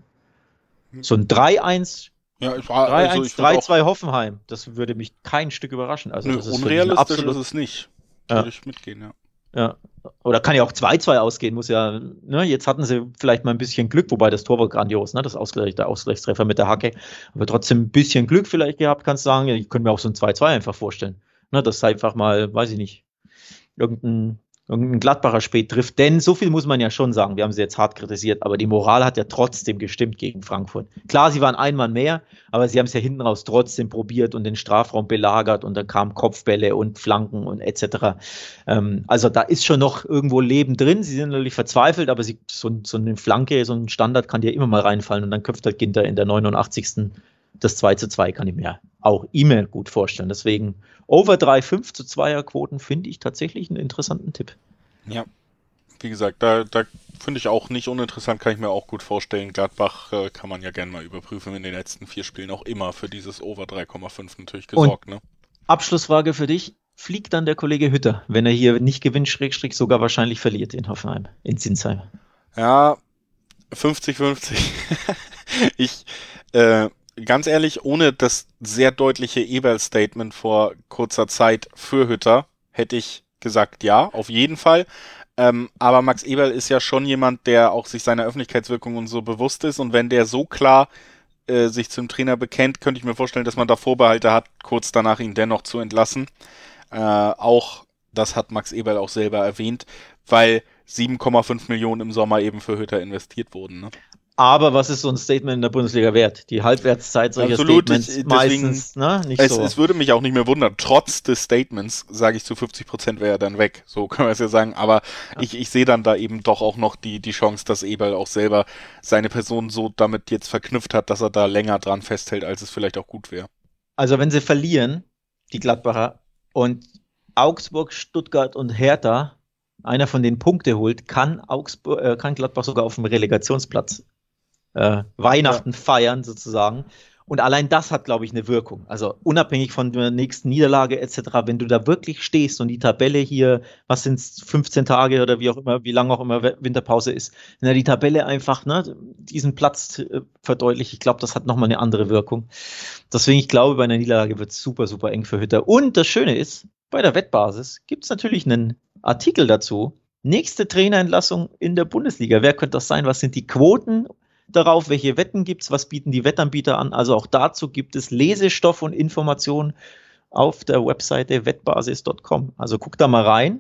So ein drei eins, Ja, ich war, drei also eins, ich würd drei auch, zwei Hoffenheim. Das würde mich kein Stück überraschen. Also nö, das ist für mich ein unrealistisch absolut, ist es nicht. Ja. Würde ich mitgehen, ja. ja. Oder kann ja auch zwei zwei ausgehen, muss ja, ne, jetzt hatten sie vielleicht mal ein bisschen Glück, wobei das Tor war grandios, ne, das Ausgleich, der Ausgleichstreffer mit der Hacke, aber trotzdem ein bisschen Glück vielleicht gehabt, kannst du sagen, ich könnte mir auch so ein zwei zwei einfach vorstellen, ne, dass einfach mal, weiß ich nicht, irgendein, irgendein Gladbacher spät trifft, denn so viel muss man ja schon sagen, wir haben sie jetzt hart kritisiert, aber die Moral hat ja trotzdem gestimmt gegen Frankfurt. Klar, sie waren ein Mann mehr, aber sie haben es ja hinten raus trotzdem probiert und den Strafraum belagert und dann kamen Kopfbälle und Flanken und et cetera. Ähm, also da ist schon noch irgendwo Leben drin, sie sind natürlich verzweifelt, aber sie, so, so eine Flanke, so ein Standard kann dir immer mal reinfallen und dann köpft der Ginter in der neunundachtzigsten das zwei zu zwei, kann ich mir auch immer gut vorstellen. Deswegen Over drei Komma fünf zu Zweierquoten finde ich tatsächlich einen interessanten Tipp. Ja, wie gesagt, da, da finde ich auch nicht uninteressant, kann ich mir auch gut vorstellen. Gladbach äh, kann man ja gerne mal überprüfen, in den letzten vier Spielen auch immer für dieses Over drei Komma fünf natürlich gesorgt. Ne? Abschlussfrage für dich. Fliegt dann der Kollege Hütter, wenn er hier nicht gewinnt, Schrägstrich sogar wahrscheinlich verliert in Hoffenheim, in Sinsheim? Ja, fünfzig fünfzig. ich, äh, ganz ehrlich, ohne das sehr deutliche Eberl-Statement vor kurzer Zeit für Hütter, hätte ich gesagt, ja, auf jeden Fall. Ähm, aber Max Eberl ist ja schon jemand, der auch sich seiner Öffentlichkeitswirkung und so bewusst ist. Und wenn der so klar äh, sich zum Trainer bekennt, könnte ich mir vorstellen, dass man da Vorbehalte hat, kurz danach ihn dennoch zu entlassen. Äh, auch, das hat Max Eberl auch selber erwähnt, weil sieben Komma fünf Millionen im Sommer eben für Hütter investiert wurden. Ne? Aber was ist so ein Statement in der Bundesliga wert? Die Halbwertszeit solcher Absolut, Statements ich, deswegen, meistens ne, nicht es, so. es würde mich auch nicht mehr wundern. Trotz des Statements, sage ich, zu fünfzig Prozent wäre er dann weg. So können wir es ja sagen. Aber Ja. ich, ich sehe dann da eben doch auch noch die, die Chance, dass Eberl auch selber seine Person so damit jetzt verknüpft hat, dass er da länger dran festhält, als es vielleicht auch gut wäre. Also wenn sie verlieren, die Gladbacher, und Augsburg, Stuttgart und Hertha, einer von den Punkte holt, kann, Augsburg, äh, kann Gladbach sogar auf dem Relegationsplatz äh, Weihnachten ja. feiern sozusagen. Und allein das hat, glaube ich, eine Wirkung. Also unabhängig von der nächsten Niederlage et cetera, wenn du da wirklich stehst und die Tabelle hier, was sind es, fünfzehn Tage oder wie auch immer, wie lange auch immer Winterpause ist, wenn die Tabelle einfach ne, diesen Platz äh, verdeutlicht, ich glaube, das hat nochmal eine andere Wirkung. Deswegen, ich glaube, bei einer Niederlage wird es super, super eng für Hütter. Und das Schöne ist, bei der Wettbasis gibt es natürlich einen Artikel dazu. Nächste Trainerentlassung in der Bundesliga. Wer könnte das sein? Was sind die Quoten darauf? Welche Wetten gibt es? Was bieten die Wettanbieter an? Also auch dazu gibt es Lesestoff und Informationen auf der Webseite wettbasis punkt com. Also guckt da mal rein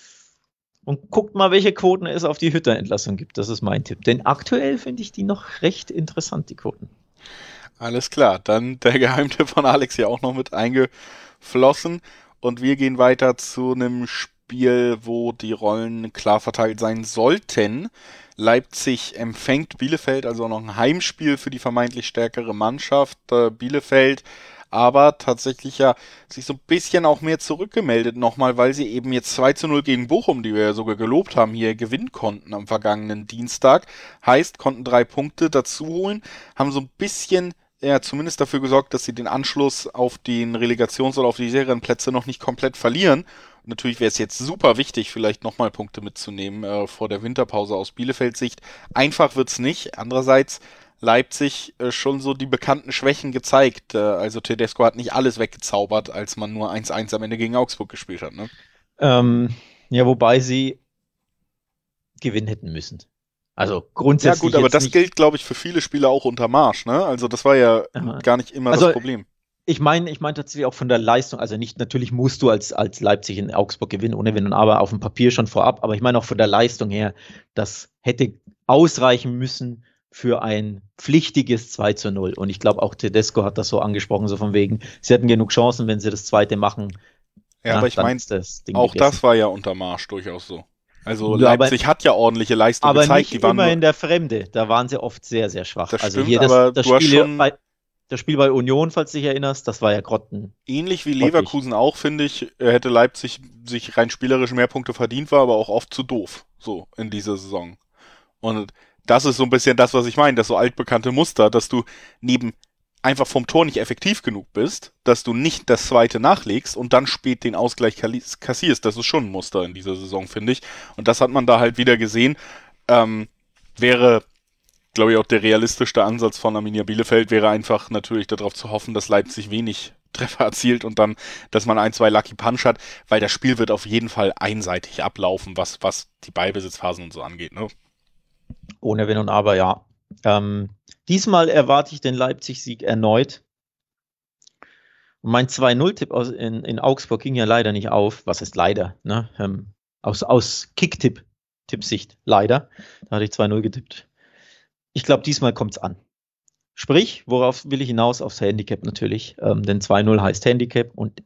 und guckt mal, welche Quoten es auf die Hütter-Entlassung gibt. Das ist mein Tipp. Denn aktuell finde ich die noch recht interessant, die Quoten. Alles klar, dann der Geheimtipp von Alex hier auch noch mit eingeflossen. Und wir gehen weiter zu einem Spiel, wo die Rollen klar verteilt sein sollten. Leipzig empfängt Bielefeld, also noch ein Heimspiel für die vermeintlich stärkere Mannschaft. Äh, Bielefeld aber tatsächlich ja sich so ein bisschen auch mehr zurückgemeldet nochmal, weil sie eben jetzt zwei zu null gegen Bochum, die wir ja sogar gelobt haben, hier gewinnen konnten am vergangenen Dienstag. Heißt, konnten drei Punkte dazu holen, haben so ein bisschen ja zumindest dafür gesorgt, dass sie den Anschluss auf den Relegations- oder auf die Serienplätze noch nicht komplett verlieren. Und natürlich wäre es jetzt super wichtig, vielleicht nochmal Punkte mitzunehmen äh, vor der Winterpause aus Bielefelds Sicht. Einfach wird's nicht. Andererseits Leipzig äh, schon so die bekannten Schwächen gezeigt. Äh, also Tedesco hat nicht alles weggezaubert, als man nur eins eins am Ende gegen Augsburg gespielt hat. Ne? Ähm, ja, wobei sie gewinnen hätten müssen. Also Ja grundsätzlich gut, aber jetzt das nicht. gilt, glaube ich, für viele Spieler auch unter Marsch, ne? Also das war ja Äh, gar nicht immer das also Problem. ich meine, ich meine tatsächlich auch von der Leistung, also nicht, natürlich musst du als, als Leipzig in Augsburg gewinnen, ohne Wenn und Aber auf dem Papier schon vorab, aber ich meine auch von der Leistung her, das hätte ausreichen müssen für ein pflichtiges zwei zu null. Und ich glaube, auch Tedesco hat das so angesprochen, so von wegen, sie hätten genug Chancen, wenn sie das zweite machen, Ja, aber na, ich dann meine, ist das Ding auch gegessen. das war ja unter Marsch durchaus so. Also Ja, aber, Leipzig hat ja ordentliche Leistung aber gezeigt, nicht die waren immer nur, in der Fremde. Da waren sie oft sehr, sehr schwach. das Also stimmt, hier das, aber das du hast Spiel hier schon bei, das Spiel bei Union, falls du dich erinnerst, das war ja grotten, ähnlich wie grottig. Leverkusen auch, finde ich, äh, hätte Leipzig sich rein spielerisch mehr Punkte verdient, war aber auch oft zu doof, so in dieser Saison. Und das ist so ein bisschen das, was ich meine, das so altbekannte Muster, dass du neben einfach vom Tor nicht effektiv genug bist, dass du nicht das zweite nachlegst und dann spät den Ausgleich kassierst. Das ist schon ein Muster in dieser Saison, finde ich. Und das hat man da halt wieder gesehen. Ähm, wäre, glaube ich, auch der realistischste Ansatz von Arminia Bielefeld, wäre einfach natürlich darauf zu hoffen, dass Leipzig wenig Treffer erzielt und dann, dass man ein, zwei Lucky Punch hat, weil das Spiel wird auf jeden Fall einseitig ablaufen, was, was die Ballbesitzphasen und so angeht, ne? Ohne Wenn und Aber, ja. Ähm, diesmal erwarte ich den Leipzig-Sieg erneut. Und mein zwei null-Tipp aus, in, in Augsburg ging ja leider nicht auf. Was heißt leider? Ne? Ähm, aus aus Kick-Tipp-Tippsicht leider. Da hatte ich zwei null getippt. Ich glaube, diesmal kommt es an. Sprich, worauf will ich hinaus? Aufs Handicap natürlich. Ähm, denn zwei null heißt Handicap und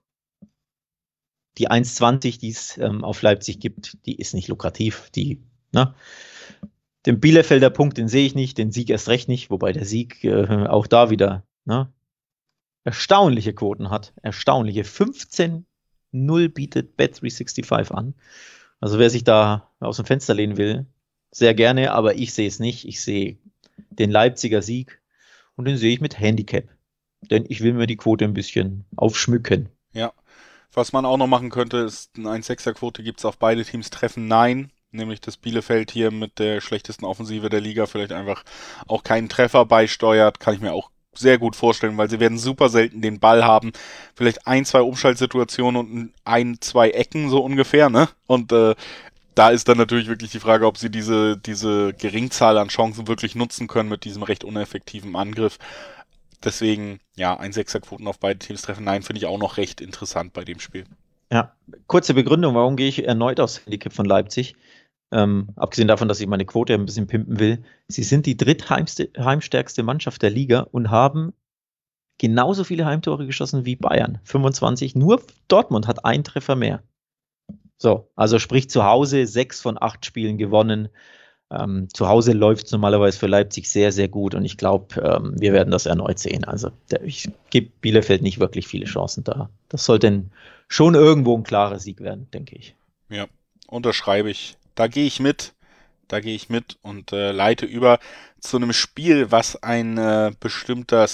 die eins zwanzig, die es ähm, auf Leipzig gibt, die ist nicht lukrativ. Die, ne? Den Bielefelder Punkt, den sehe ich nicht, den Sieg erst recht nicht, wobei der Sieg äh, auch da wieder, ne, erstaunliche Quoten hat. Erstaunliche. fünfzehn null bietet Bet dreihundertfünfundsechzig an. Also wer sich da aus dem Fenster lehnen will, sehr gerne, aber ich sehe es nicht. Ich sehe den Leipziger Sieg und den sehe ich mit Handicap. Denn ich will mir die Quote ein bisschen aufschmücken. Ja. Was man auch noch machen könnte, ist eine eins Komma sechser Quote gibt es auf beide Teams treffen. Nein, nämlich das Bielefeld hier mit der schlechtesten Offensive der Liga vielleicht einfach auch keinen Treffer beisteuert, kann ich mir auch sehr gut vorstellen, weil sie werden super selten den Ball haben. Vielleicht ein, zwei Umschaltsituationen und ein, zwei Ecken so ungefähr, ne? Und äh, da ist dann natürlich wirklich die Frage, ob sie diese, diese Geringzahl an Chancen wirklich nutzen können mit diesem recht uneffektiven Angriff. Deswegen, ja, ein Sechserquoten auf beide Teams treffen. Nein, finde ich auch noch recht interessant bei dem Spiel. Ja, kurze Begründung, warum gehe ich erneut aufs Handicap von Leipzig? Ähm, abgesehen davon, dass ich meine Quote ein bisschen pimpen will. Sie sind die drittheimstärkste Mannschaft der Liga und haben genauso viele Heimtore geschossen wie Bayern. fünfundzwanzig. Nur Dortmund hat einen Treffer mehr. So, also sprich zu Hause sechs von acht Spielen gewonnen. Ähm, zu Hause läuft es normalerweise für Leipzig sehr, sehr gut und ich glaube, ähm, wir werden das erneut sehen. Also der, ich gebe Bielefeld nicht wirklich viele Chancen da. Das sollte schon irgendwo ein klarer Sieg werden, denke ich. Ja, unterschreibe ich. Da gehe ich mit. Da gehe ich mit und äh, leite über zu einem Spiel, was ein äh, bestimmter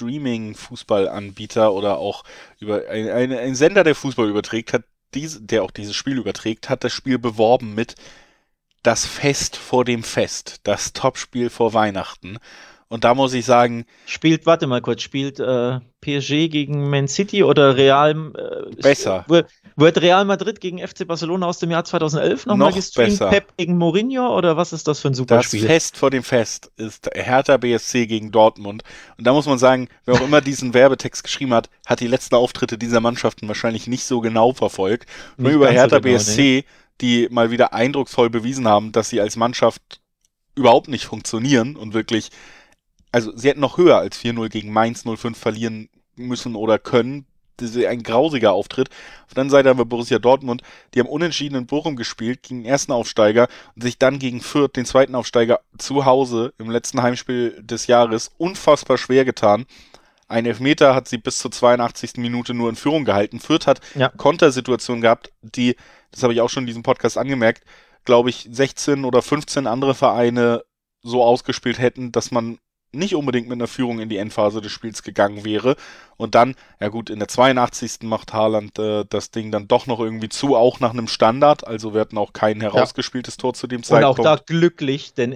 Streaming-Fußballanbieter oder auch über ein, ein, ein Sender, der Fußball überträgt, hat diese, der auch dieses Spiel überträgt, hat das Spiel beworben mit das Fest vor dem Fest, das Topspiel vor Weihnachten. Und da muss ich sagen, Spielt, warte mal kurz, spielt äh, P S G gegen Man City oder Real, äh, besser, wird, wird Real Madrid gegen F C Barcelona aus dem Jahr zweitausendelf nochmal noch gestreamt? besser. Pep gegen Mourinho oder was ist das für ein Das Superspiel? Fest vor dem Fest ist Hertha B S C gegen Dortmund. Und da muss man sagen, wer auch immer diesen Werbetext geschrieben hat, hat die letzten Auftritte dieser Mannschaften wahrscheinlich nicht so genau verfolgt. Nur Nicht über ganz so Hertha genau, B S C, nee. die mal wieder eindrucksvoll bewiesen haben, dass sie als Mannschaft überhaupt nicht funktionieren und wirklich, also sie hätten noch höher als vier null gegen Mainz null fünf verlieren müssen oder können. Das ist ein grausiger Auftritt. Auf der anderen Seite haben wir Borussia Dortmund, die haben unentschieden in Bochum gespielt gegen den ersten Aufsteiger und sich dann gegen Fürth, den zweiten Aufsteiger, zu Hause im letzten Heimspiel des Jahres unfassbar schwer getan. Ein Elfmeter hat sie bis zur zweiundachtzigsten Minute nur in Führung gehalten. Fürth hat Ja. Kontersituationen gehabt, die, das habe ich auch schon in diesem Podcast angemerkt, glaube ich, sechzehn oder fünfzehn andere Vereine so ausgespielt hätten, dass man nicht unbedingt mit einer Führung in die Endphase des Spiels gegangen wäre. Und dann, ja gut, in der zweiundachtzigsten macht Haaland äh, das Ding dann doch noch irgendwie zu, auch nach einem Standard. Also wir hatten auch kein herausgespieltes Tor zu dem Und Zeitpunkt. auch da glücklich, denn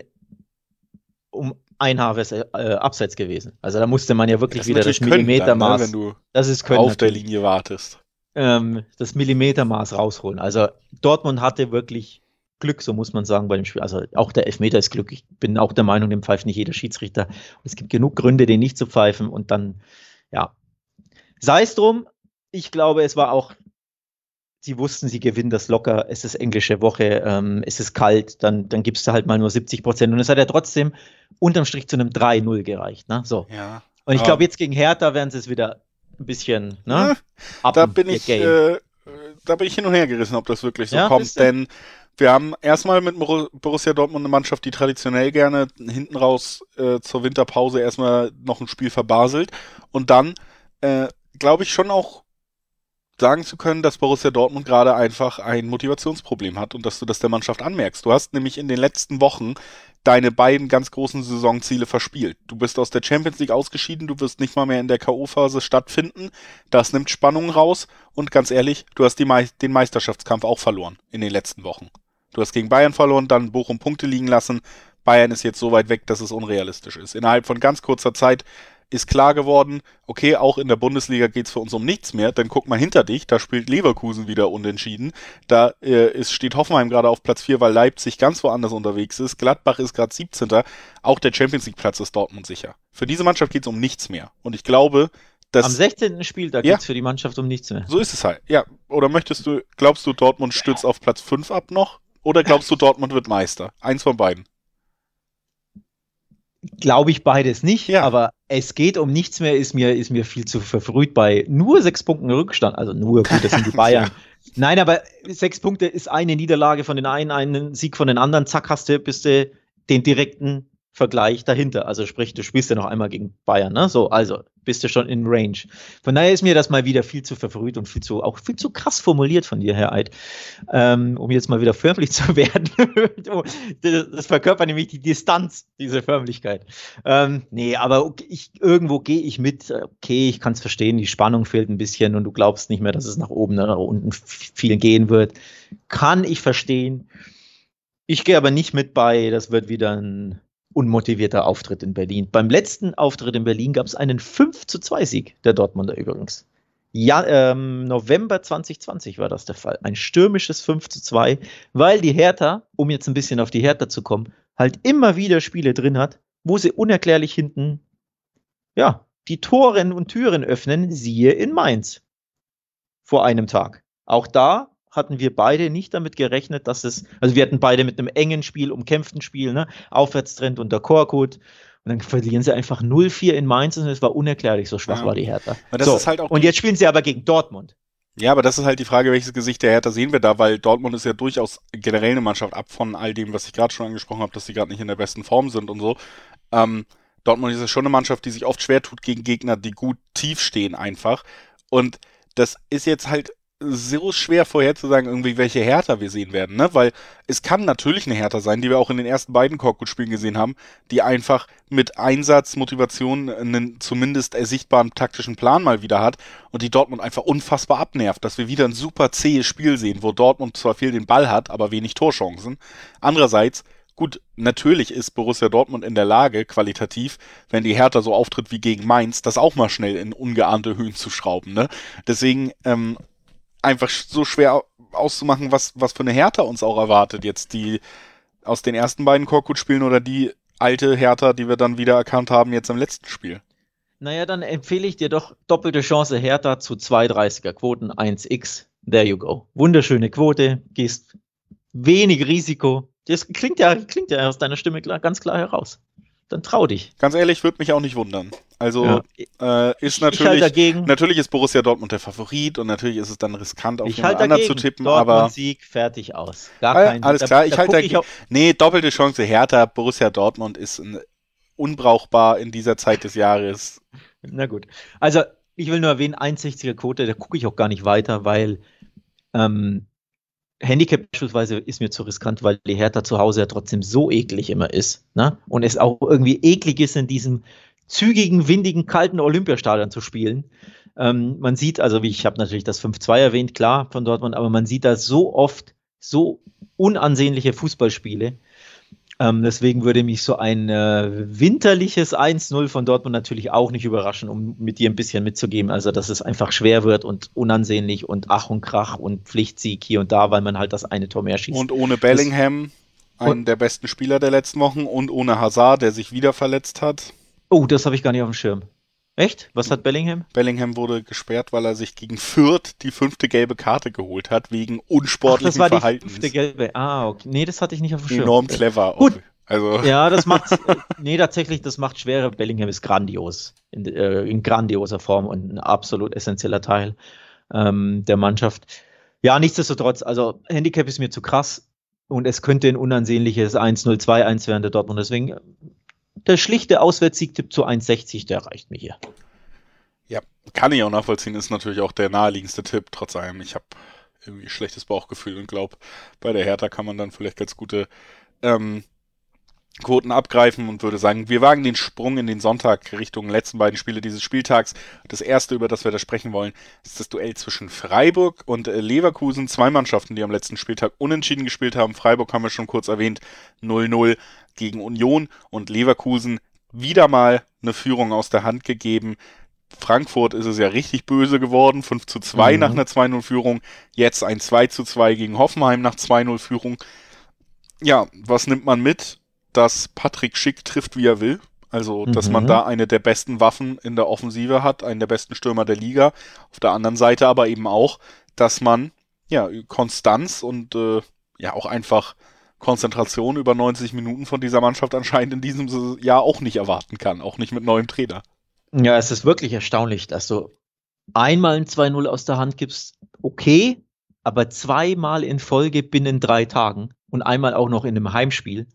um ein Haar wäre es äh, abseits gewesen. Also da musste man ja wirklich das wieder das natürlich können dann, ne, Millimetermaß. wenn du Das ist Können auf der natürlich. Linie wartest. ähm, das Millimetermaß rausholen. Also Dortmund hatte wirklich Glück, so muss man sagen, bei dem Spiel. Also auch der Elfmeter ist Glück. Ich bin auch der Meinung, dem pfeift nicht jeder Schiedsrichter. Es gibt genug Gründe, den nicht zu pfeifen. Und dann, ja, sei es drum. Ich glaube, es war auch, sie wussten, sie gewinnen das locker. Es ist englische Woche, ähm, es ist kalt, dann, dann gibst du halt mal nur siebzig Prozent. Und es hat ja trotzdem unterm Strich zu einem drei null gereicht. Ne? So. Ja. Und ich glaube, jetzt gegen Hertha werden sie es wieder ein bisschen, ne? Ja, da bin ich, äh, da bin ich hin und her gerissen, ob das wirklich so ja, kommt, denn wir haben erstmal mit Borussia Dortmund eine Mannschaft, die traditionell gerne hinten raus äh, zur Winterpause erstmal noch ein Spiel verbaselt und dann äh, glaube ich schon auch sagen zu können, dass Borussia Dortmund gerade einfach ein Motivationsproblem hat und dass du das der Mannschaft anmerkst. Du hast nämlich in den letzten Wochen deine beiden ganz großen Saisonziele verspielt. Du bist aus der Champions League ausgeschieden, du wirst nicht mal mehr in der K O-Phase stattfinden. Das nimmt Spannung raus und ganz ehrlich, du hast die Me- den Meisterschaftskampf auch verloren in den letzten Wochen. Du hast gegen Bayern verloren, dann Bochum Punkte liegen lassen. Bayern ist jetzt so weit weg, dass es unrealistisch ist. Innerhalb von ganz kurzer Zeit ist klar geworden, okay, auch in der Bundesliga geht es für uns um nichts mehr, dann guck mal hinter dich, da spielt Leverkusen wieder unentschieden, da äh, ist, steht Hoffenheim gerade auf Platz vier, weil Leipzig ganz woanders unterwegs ist, Gladbach ist gerade siebzehnter Auch der Champions League Platz ist Dortmund sicher. Für diese Mannschaft geht es um nichts mehr und ich glaube, dass... Am sechzehnten Spieltag ja, geht es für die Mannschaft um nichts mehr. So ist es halt, ja. Oder möchtest du, glaubst du, Dortmund stürzt auf Platz fünf ab noch? Oder glaubst du, Dortmund wird Meister? Eins von beiden. Glaube ich beides nicht, Ja. aber es geht um nichts mehr, ist mir, ist mir viel zu verfrüht bei nur sechs Punkten Rückstand. Also nur, gut, das sind die Bayern. Ja. Nein, aber sechs Punkte ist eine Niederlage von den einen, einen Sieg von den anderen. Zack, hast du, bist du den direkten Vergleich dahinter. Also sprich, du spielst ja noch einmal gegen Bayern, ne? So, also bist du schon in Range. Von daher ist mir das mal wieder viel zu verfrüht und viel zu, auch viel zu krass formuliert von dir, Herr Eid, ähm, um jetzt mal wieder förmlich zu werden. Das verkörpert nämlich die Distanz, diese Förmlichkeit. Ähm, nee, aber okay, ich, irgendwo gehe ich mit, okay, ich kann es verstehen, die Spannung fehlt ein bisschen und du glaubst nicht mehr, dass es nach oben oder nach unten viel gehen wird. Kann ich verstehen. Ich gehe aber nicht mit bei, das wird wieder ein unmotivierter Auftritt in Berlin. Beim letzten Auftritt in Berlin gab es einen fünf zu zwei Sieg der Dortmunder übrigens. Ja, ähm, November zwanzig zwanzig war das der Fall. Ein stürmisches fünf zu zwei, weil die Hertha, um jetzt ein bisschen auf die Hertha zu kommen, halt immer wieder Spiele drin hat, wo sie unerklärlich hinten, ja, die Toren und Türen öffnen, siehe in Mainz. Vor einem Tag. Auch da hatten wir beide nicht damit gerechnet, dass es, also wir hatten beide mit einem engen Spiel, umkämpften Spiel, ne, Aufwärtstrend unter Korkut, und dann verlieren sie einfach null vier in Mainz und es war unerklärlich, so schwach Ja. war die Hertha. Aber das so, ist halt auch und jetzt spielen sie aber gegen Dortmund. Ja, aber das ist halt die Frage, welches Gesicht der Hertha sehen wir da, weil Dortmund ist ja durchaus generell eine Mannschaft ab von all dem, was ich gerade schon angesprochen habe, dass sie gerade nicht in der besten Form sind und so. Ähm, Dortmund ist ja schon eine Mannschaft, die sich oft schwer tut gegen Gegner, die gut tief stehen einfach. Und das ist jetzt halt so schwer vorherzusagen, irgendwie welche Hertha wir sehen werden, ne? Weil es kann natürlich eine Hertha sein, die wir auch in den ersten beiden Korkut-Spielen gesehen haben, die einfach mit Einsatz, Motivation einen zumindest sichtbaren taktischen Plan mal wieder hat und die Dortmund einfach unfassbar abnervt, dass wir wieder ein super zähes Spiel sehen, wo Dortmund zwar viel den Ball hat, aber wenig Torchancen. Andererseits, gut, natürlich ist Borussia Dortmund in der Lage, qualitativ, wenn die Hertha so auftritt wie gegen Mainz, das auch mal schnell in ungeahnte Höhen zu schrauben, ne? Deswegen, ähm, einfach so schwer auszumachen, was, was für eine Hertha uns auch erwartet. Jetzt die aus den ersten beiden Korkut-Spielen oder die alte Hertha, die wir dann wieder erkannt haben jetzt im letzten Spiel. Naja, dann empfehle ich dir doch doppelte Chance Hertha zu zwei dreißiger Quoten, eins x. There you go. Wunderschöne Quote, gehst wenig Risiko. Das klingt ja, klingt ja aus deiner Stimme klar, ganz klar heraus. Dann trau dich. Ganz ehrlich, würde mich auch nicht wundern. Also ja. äh, ist natürlich, ich halt dagegen, natürlich ist Borussia Dortmund der Favorit und natürlich ist es dann riskant, auf jemand halt anderen zu tippen, aber Sieg, fertig aus. Gar äh, kein, alles da, klar, da ich halte dagegen. Nee, doppelte Chance Hertha, Borussia Dortmund ist ein, unbrauchbar in dieser Zeit des Jahres. Na gut. Also, ich will nur erwähnen, eins Komma sechziger Quote, da gucke ich auch gar nicht weiter, weil ähm, Handicap beispielsweise ist mir zu riskant, weil die Hertha zu Hause ja trotzdem so eklig immer ist, ne? Und es auch irgendwie eklig ist, in diesem zügigen, windigen, kalten Olympiastadion zu spielen. Ähm, man sieht, also wie ich habe natürlich das fünf zwei erwähnt, klar, von Dortmund, aber man sieht da so oft so unansehnliche Fußballspiele. Ähm, deswegen würde mich so ein äh, winterliches eins null von Dortmund natürlich auch nicht überraschen, um mit dir ein bisschen mitzugeben. Also, dass es einfach schwer wird und unansehnlich und Ach und Krach und Pflichtsieg hier und da, weil man halt das eine Tor mehr schießt. Und ohne Das, Bellingham, und, einen der besten Spieler der letzten Wochen, und ohne Hazard, der sich wieder verletzt hat. oh, das habe ich gar nicht auf dem Schirm. Echt? Was hat Bellingham? Bellingham wurde gesperrt, weil er sich gegen Fürth die fünfte gelbe Karte geholt hat, wegen Ach, das unsportlichen war die Verhaltens. fünfte gelbe. Ah, okay. Nee, das hatte ich nicht auf dem Schirm. Enorm clever. Gut. Also. Ja, das macht, äh, nee, tatsächlich, das macht schwerer. Bellingham ist grandios, in, äh, in grandioser Form und ein absolut essentieller Teil ähm, der Mannschaft. Ja, nichtsdestotrotz, also Handicap ist mir zu krass und es könnte ein unansehnliches eins null, zwei eins werden der Dortmund. Deswegen äh, der schlichte Auswärtssiegtipp zu eins sechzig, der reicht mir hier. Ja, kann ich auch nachvollziehen, ist natürlich auch der naheliegendste Tipp, trotz allem. Ich habe irgendwie ein schlechtes Bauchgefühl und glaube, bei der Hertha kann man dann vielleicht ganz gute ähm, Quoten abgreifen und würde sagen, wir wagen den Sprung in den Sonntag Richtung letzten beiden Spiele dieses Spieltags. Das erste, über das wir da sprechen wollen, ist das Duell zwischen Freiburg und äh, Leverkusen. Zwei Mannschaften, die am letzten Spieltag unentschieden gespielt haben. Freiburg haben wir schon kurz erwähnt, null null gegen Union, und Leverkusen wieder mal eine Führung aus der Hand gegeben. Frankfurt ist es ja richtig böse geworden, fünf zu zwei Mhm. nach einer zwei null Führung, jetzt ein zwei zu zwei gegen Hoffenheim nach zwei null Führung. Ja, was nimmt man mit? Dass Patrick Schick trifft, wie er will. Also, dass Mhm. man da eine der besten Waffen in der Offensive hat, einen der besten Stürmer der Liga. Auf der anderen Seite aber eben auch, dass man ja Konstanz und äh, ja auch einfach Konzentration über neunzig Minuten von dieser Mannschaft anscheinend in diesem Jahr auch nicht erwarten kann, auch nicht mit neuem Trainer. Ja, es ist wirklich erstaunlich, dass du einmal ein zwei null aus der Hand gibst, okay, aber zweimal in Folge binnen drei Tagen und einmal auch noch in einem Heimspiel.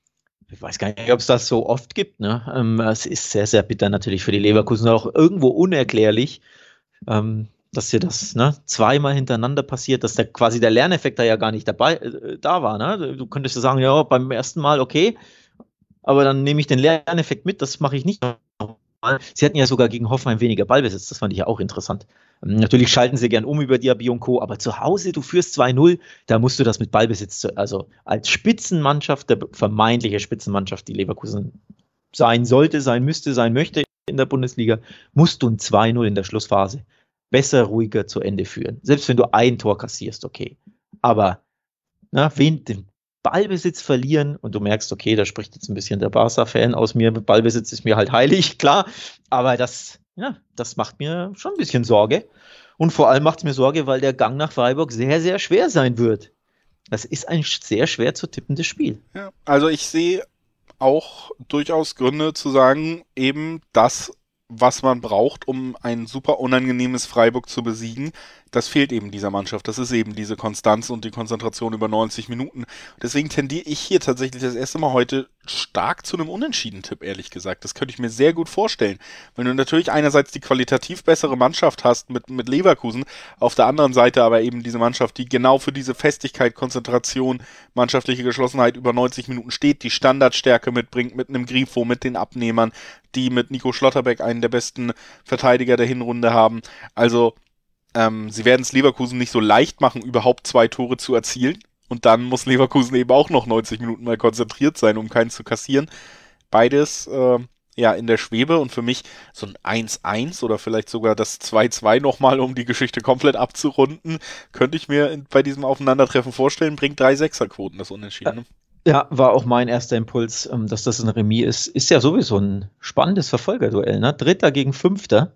Ich weiß gar nicht, ob es das so oft gibt. Ne? Ähm, es ist sehr, sehr bitter natürlich für die Leverkusen, auch irgendwo unerklärlich, ähm, dass hier das ne, zweimal hintereinander passiert, dass der quasi der Lerneffekt da ja gar nicht dabei äh, da war. Ne? Du könntest ja sagen, ja, beim ersten Mal okay, aber dann nehme ich den Lerneffekt mit, das mache ich nicht nochmal. Sie hatten ja sogar gegen Hoffenheim weniger Ballbesitz, das fand ich ja auch interessant. Ähm, natürlich schalten sie gern um über Diaby und Co., aber zu Hause, du führst zwei null, da musst du das mit Ballbesitz, also als Spitzenmannschaft, der vermeintliche Spitzenmannschaft, die Leverkusen sein sollte, sein müsste, sein möchte in der Bundesliga, musst du ein zwei null in der Schlussphase besser, ruhiger zu Ende führen. Selbst wenn du ein Tor kassierst, okay. Aber na, wen, den Ballbesitz verlieren und du merkst, okay, da spricht jetzt ein bisschen der Barca-Fan aus mir, Ballbesitz ist mir halt heilig, klar, aber das, ja, das macht mir schon ein bisschen Sorge und vor allem macht es mir Sorge, weil der Gang nach Freiburg sehr, sehr schwer sein wird. Das ist ein sehr schwer zu tippendes Spiel. Ja, also ich sehe auch durchaus Gründe zu sagen, eben das, was man braucht, um ein super unangenehmes Freiburg zu besiegen, das fehlt eben dieser Mannschaft. Das ist eben diese Konstanz und die Konzentration über neunzig Minuten. Deswegen tendiere ich hier tatsächlich das erste Mal heute stark zu einem Unentschieden-Tipp, ehrlich gesagt. Das könnte ich mir sehr gut vorstellen. Wenn du natürlich einerseits die qualitativ bessere Mannschaft hast mit, mit Leverkusen, auf der anderen Seite aber eben diese Mannschaft, die genau für diese Festigkeit, Konzentration, mannschaftliche Geschlossenheit über neunzig Minuten steht, die Standardstärke mitbringt, mit einem Grifo, mit den Abnehmern, die mit Nico Schlotterbeck einen der besten Verteidiger der Hinrunde haben. Also, ähm, sie werden es Leverkusen nicht so leicht machen, überhaupt zwei Tore zu erzielen. Und dann muss Leverkusen eben auch noch neunzig Minuten mal konzentriert sein, um keinen zu kassieren. Beides äh, ja in der Schwebe, und für mich so ein eins eins oder vielleicht sogar das zwei zwei nochmal, um die Geschichte komplett abzurunden, könnte ich mir in, bei diesem Aufeinandertreffen vorstellen, bringt drei Sechserquoten das Unentschieden. Ne? Ja, war auch mein erster Impuls, ähm, dass das ein Remis ist. Ist ja sowieso ein spannendes Verfolgerduell, ne? Dritter gegen Fünfter.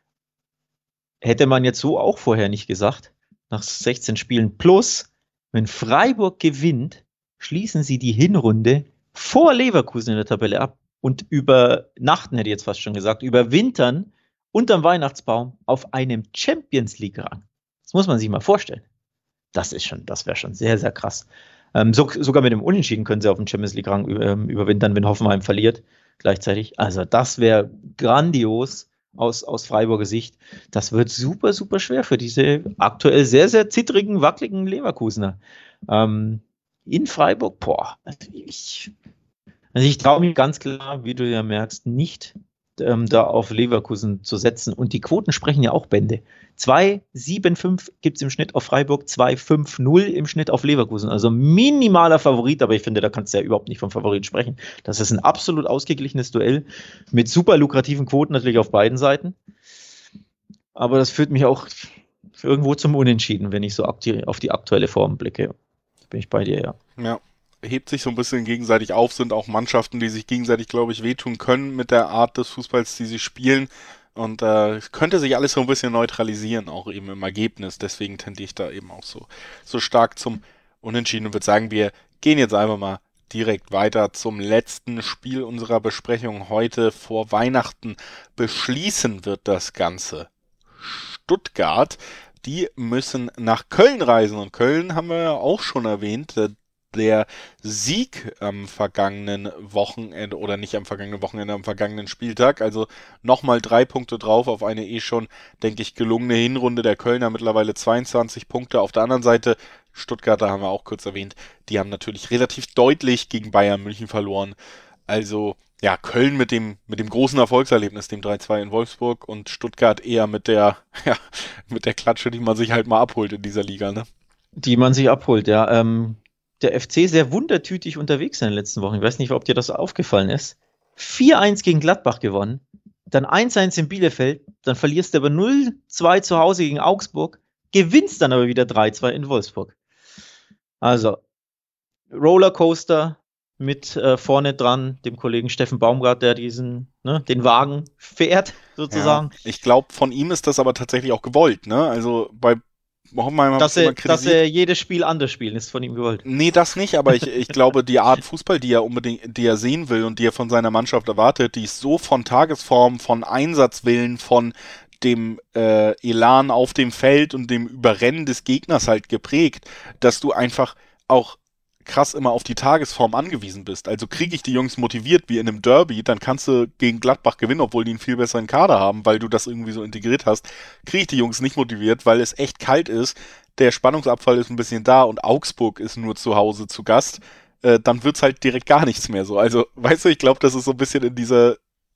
Hätte man jetzt so auch vorher nicht gesagt. Nach sechzehn Spielen. Plus, wenn Freiburg gewinnt, schließen sie die Hinrunde vor Leverkusen in der Tabelle ab und übernachten, hätte ich jetzt fast schon gesagt, überwintern unterm Weihnachtsbaum auf einem Champions League-Rang. Das muss man sich mal vorstellen. Das ist schon, das wäre schon sehr, sehr krass. Ähm, so, sogar mit dem Unentschieden können sie auf dem Champions League-Rang ähm, überwintern, wenn Hoffenheim verliert gleichzeitig. Also das wäre grandios aus, aus Freiburger Sicht. Das wird super, super schwer für diese aktuell sehr, sehr zittrigen, wackeligen Leverkusener. Ähm, in Freiburg, boah, also ich, also ich traue mich ganz klar, wie du ja merkst, nicht ähm, da auf Leverkusen zu setzen. Und die Quoten sprechen ja auch Bände. zwei Komma fünfundsiebzig gibt es im Schnitt auf Freiburg, zwei Komma fünfzig im Schnitt auf Leverkusen. Also minimaler Favorit, aber ich finde, da kannst du ja überhaupt nicht vom Favorit sprechen. Das ist ein absolut ausgeglichenes Duell mit super lukrativen Quoten natürlich auf beiden Seiten. Aber das führt mich auch irgendwo zum Unentschieden, wenn ich so auf die aktuelle Form blicke. Bin ich bei dir, ja. Ja, hebt sich so ein bisschen gegenseitig auf, sind auch Mannschaften, die sich gegenseitig, glaube ich, wehtun können mit der Art des Fußballs, die sie spielen. Und äh, könnte sich alles so ein bisschen neutralisieren, auch eben im Ergebnis. Deswegen tendiere ich da eben auch so, so stark zum Unentschieden und würde sagen, wir gehen jetzt einfach mal direkt weiter zum letzten Spiel unserer Besprechung heute vor Weihnachten. Beschließen wird das Ganze Stuttgart. Die müssen nach Köln reisen und Köln haben wir ja auch schon erwähnt. Der Sieg am vergangenen Wochenende oder nicht am vergangenen Wochenende, am vergangenen Spieltag, also nochmal drei Punkte drauf auf eine eh schon, denke ich, gelungene Hinrunde der Kölner, mittlerweile zweiundzwanzig Punkte. Auf der anderen Seite, Stuttgarter haben wir auch kurz erwähnt, die haben natürlich relativ deutlich gegen Bayern München verloren. Also ja, Köln mit dem mit dem großen Erfolgserlebnis, dem drei zwei in Wolfsburg, und Stuttgart eher mit der ja, mit der Klatsche, die man sich halt mal abholt in dieser Liga, ne? Die man sich abholt, ja. Ähm, der F C sehr wundertütig unterwegs in den letzten Wochen. Ich weiß nicht, ob dir das aufgefallen ist. vier eins gegen Gladbach gewonnen, dann eins eins in Bielefeld, dann verlierst du aber null zwei zu Hause gegen Augsburg, gewinnst dann aber wieder drei zwei in Wolfsburg. Also, Rollercoaster mit äh, vorne dran dem Kollegen Steffen Baumgart, der diesen, ne, den Wagen fährt, sozusagen. Ja, ich glaube, von ihm ist das aber tatsächlich auch gewollt, ne? Also bei Hoffenheim dass, er, dass er jedes Spiel anders spielen, ist von ihm gewollt. Nee, das nicht, aber ich, ich glaube, die Art Fußball, die er unbedingt, die er sehen will und die er von seiner Mannschaft erwartet, die ist so von Tagesform, von Einsatzwillen, von dem äh, Elan auf dem Feld und dem Überrennen des Gegners halt geprägt, dass du einfach auch krass immer auf die Tagesform angewiesen bist. Also kriege ich die Jungs motiviert wie in einem Derby, dann kannst du gegen Gladbach gewinnen, obwohl die einen viel besseren Kader haben, weil du das irgendwie so integriert hast. Kriege ich die Jungs nicht motiviert, weil es echt kalt ist, der Spannungsabfall ist ein bisschen da und Augsburg ist nur zu Hause zu Gast, äh, dann wird's halt direkt gar nichts mehr so. Also, weißt du, ich glaube, das ist so ein bisschen in dieser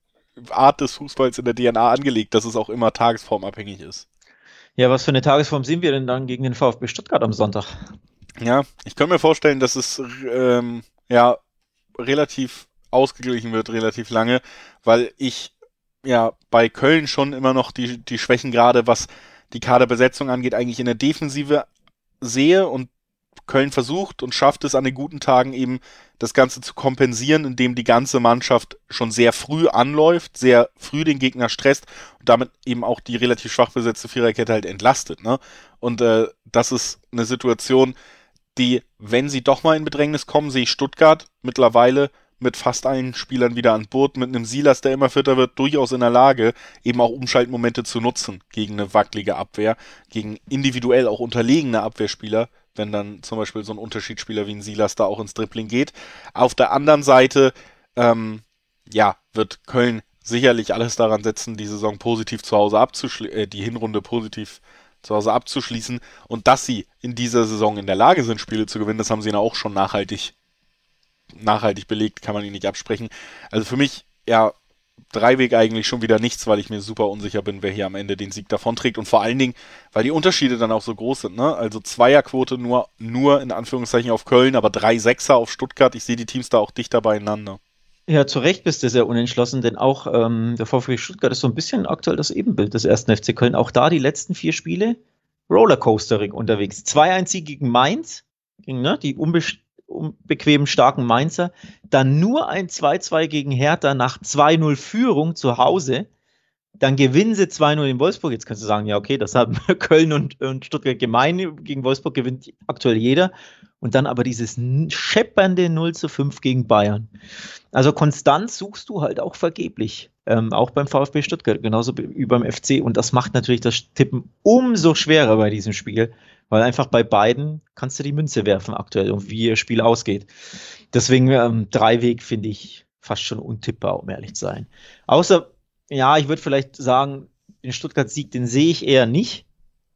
Art des Fußballs in der D N A angelegt, dass es auch immer tagesformabhängig ist. Ja, was für eine Tagesform sehen wir denn dann gegen den VfB Stuttgart am Sonntag? Ja, ich kann mir vorstellen, dass es ähm, ja relativ ausgeglichen wird, relativ lange, weil ich ja bei Köln schon immer noch die, die Schwächen gerade, was die Kaderbesetzung angeht, eigentlich in der Defensive sehe, und Köln versucht und schafft es an den guten Tagen eben, das Ganze zu kompensieren, indem die ganze Mannschaft schon sehr früh anläuft, sehr früh den Gegner stresst und damit eben auch die relativ schwach besetzte Viererkette halt entlastet, ne? Und äh, das ist eine Situation, die, wenn sie doch mal in Bedrängnis kommen, sehe ich Stuttgart mittlerweile mit fast allen Spielern wieder an Bord, mit einem Silas, der immer fitter wird, durchaus in der Lage, eben auch Umschaltmomente zu nutzen gegen eine wackelige Abwehr, gegen individuell auch unterlegene Abwehrspieler, wenn dann zum Beispiel so ein Unterschiedsspieler wie ein Silas da auch ins Dribbling geht. Auf der anderen Seite, ähm, ja, wird Köln sicherlich alles daran setzen, die Saison positiv zu Hause abzuschließen, äh, die Hinrunde positiv zu Hause abzuschließen, und dass sie in dieser Saison in der Lage sind, Spiele zu gewinnen, das haben sie ja auch schon nachhaltig nachhaltig belegt, kann man ihnen nicht absprechen. Also für mich, ja, Dreiweg eigentlich schon wieder nichts, weil ich mir super unsicher bin, wer hier am Ende den Sieg davonträgt, und vor allen Dingen, weil die Unterschiede dann auch so groß sind, ne? Also Zweierquote nur, nur in Anführungszeichen auf Köln, aber drei Sechser auf Stuttgart. Ich sehe die Teams da auch dichter beieinander. Ja, zu Recht bist du sehr unentschlossen, denn auch ähm, der VfB Stuttgart ist so ein bisschen aktuell das Ebenbild des ersten F C Köln. Auch da die letzten vier Spiele Rollercoastering unterwegs. zwei eins Sieg gegen Mainz, gegen ne, die unbe- unbequemen, starken Mainzer. Dann nur ein zwei zwei gegen Hertha nach zwei null Führung zu Hause. Dann gewinnen sie zwei null in Wolfsburg. Jetzt kannst du sagen, ja okay, das haben Köln und, und Stuttgart gemein. Gegen Wolfsburg gewinnt aktuell jeder. Und dann aber dieses scheppernde null zu fünf gegen Bayern. Also Konstanz suchst du halt auch vergeblich. Ähm, auch beim VfB Stuttgart, genauso wie beim F C. Und das macht natürlich das Tippen umso schwerer bei diesem Spiel. Weil einfach bei beiden kannst du die Münze werfen aktuell und wie ihr Spiel ausgeht. Deswegen ähm, Dreiweg finde ich fast schon untippbar, um ehrlich zu sein. Außer, ja, ich würde vielleicht sagen, den Stuttgart-Sieg, den sehe ich eher nicht.